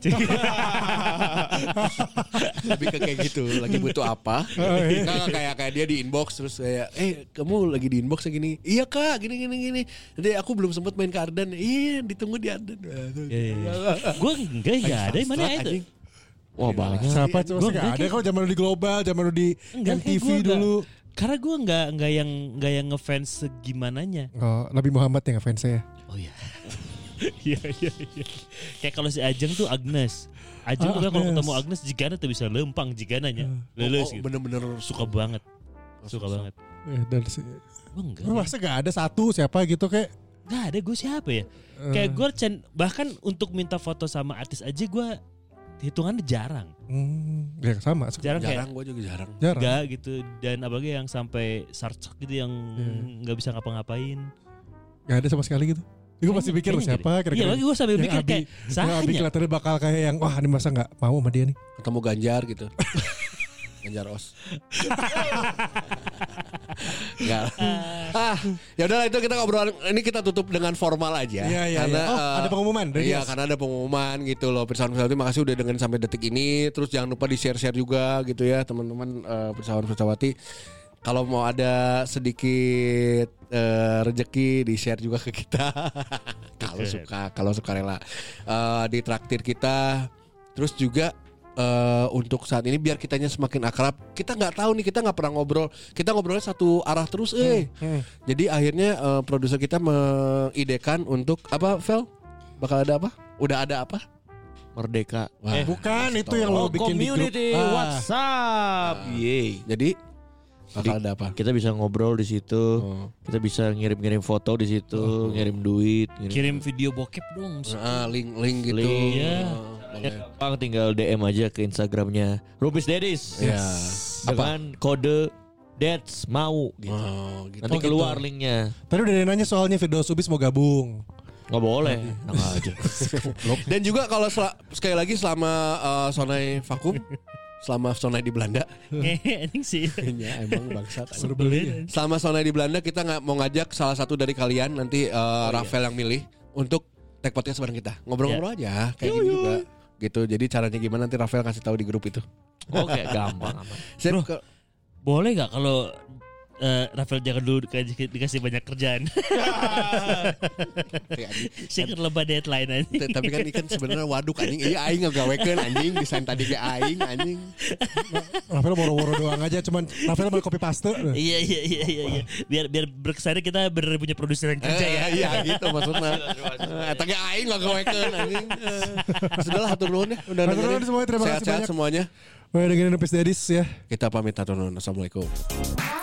Lebih ke kayak gitu, lagi butuh apa? Enggak kayak dia di inbox terus kayak kamu lagi di inbox gini. Iya Kak, gini. Jadi aku belum sempat main ke Ardan. Iya, ditunggu di Ardan. Gue enggak ada mana itu. Wah, banyak. Siapa coba sih enggak ada kalau zaman di Global, zaman di MTV dulu. Karena gue nggak yang ngefans segimananya. Nabi Muhammad yang ngefans saya. Oh iya. Iya. Kayak kalau si Ajeng tuh Agnes. Ajeng tuh kalau ketemu Agnes jigana tuh bisa lempang jigananya. Lulus gitu. Bener-bener suka banget. Dan si enggak. Masa gak ada satu siapa gitu kayak? Gak ada, gue siapa ya? Kayak gue bahkan untuk minta foto sama artis aja gue hitungannya jarang. Ya sama. Jarang gue juga jarang. Enggak gitu. Dan apalagi yang sampai sarcak gitu yang nggak bisa ngapa-ngapain. Gak ada sama sekali gitu. Gue masih pikir siapa kira-kira. Iya lagi gue sambil mikir kayak sahanya. Abi kelihatannya bakal kayak yang wah ini masa gak mau sama dia nih. Ketemu Ganjar gitu. Ganjar Os. Enggak. Ya udahlah itu kita ngobrol ini kita tutup dengan formal aja. Iya. Karena ada pengumuman. Iya, karena ada pengumuman gitu loh. Pirsawan-pirsawan makasih udah dengerin sampai detik ini. Terus jangan lupa di-share juga gitu ya teman-teman pirsawan-pirsawati. Kalau mau ada sedikit rezeki di-share juga ke kita. Kalau suka rela. Ditraktir kita. Terus juga untuk saat ini biar kitanya semakin akrab. Kita nggak tahu nih, kita nggak pernah ngobrol. Kita ngobrolnya satu arah terus. Jadi akhirnya produser kita mengidekan untuk apa, Vel? Bakal ada apa? Udah ada apa? Merdeka. Bukan itu yang lo bikin community di grup. WhatsApp. Jadi bakal ada apa? Kita bisa ngobrol di situ. Kita bisa ngirim-ngirim foto di situ, ngirim duit, kirim video bokep dong. Link gitu. Gampang, tinggal DM aja ke Instagramnya Rumpis Dedis. Dengan kode Dads mau gitu. Gitu. Nanti keluar linknya. Tadi udah nanya soalnya Firdaus Subis mau gabung. Nggak boleh, enak aja. Dan juga kalau sekali lagi selama Sonai vakum, selama Sonai di Belanda, anjing sih. ya emang bangsat. Sebelin. Selama Sonai di Belanda kita mau ngajak salah satu dari kalian nanti Rafael yang milih untuk tag podcast bareng kita, ngobrol-ngobrol aja kayak gini juga, gitu. Jadi caranya gimana nanti Rafael kasih tahu di grup itu. Oke, gampang aman. Boleh nggak kalau Rafael jangan dulu dikasih banyak kerjaan. Saya kan lebah deadline aja. Tapi kan ini kan sebenarnya waduk anjing. Iya aing ngagawekeun anjing, desain tadi ge aing anjing. Rafael woro-woro doang aja, cuman Rafael mau copy paste. Iya. Biar berkesannya kita bener punya produser yang kerja ya. Iya gitu maksudnya. Eta ge aing ngagawekeun anjing. Sudahlah hatur nuhun ya. Udah dengerin semuanya, terima kasih sehat-sehat banyak. semuanya. Udah dengerin Rumpis Dedis ya. Kita pamit hatur nuhun. Assalamualaikum.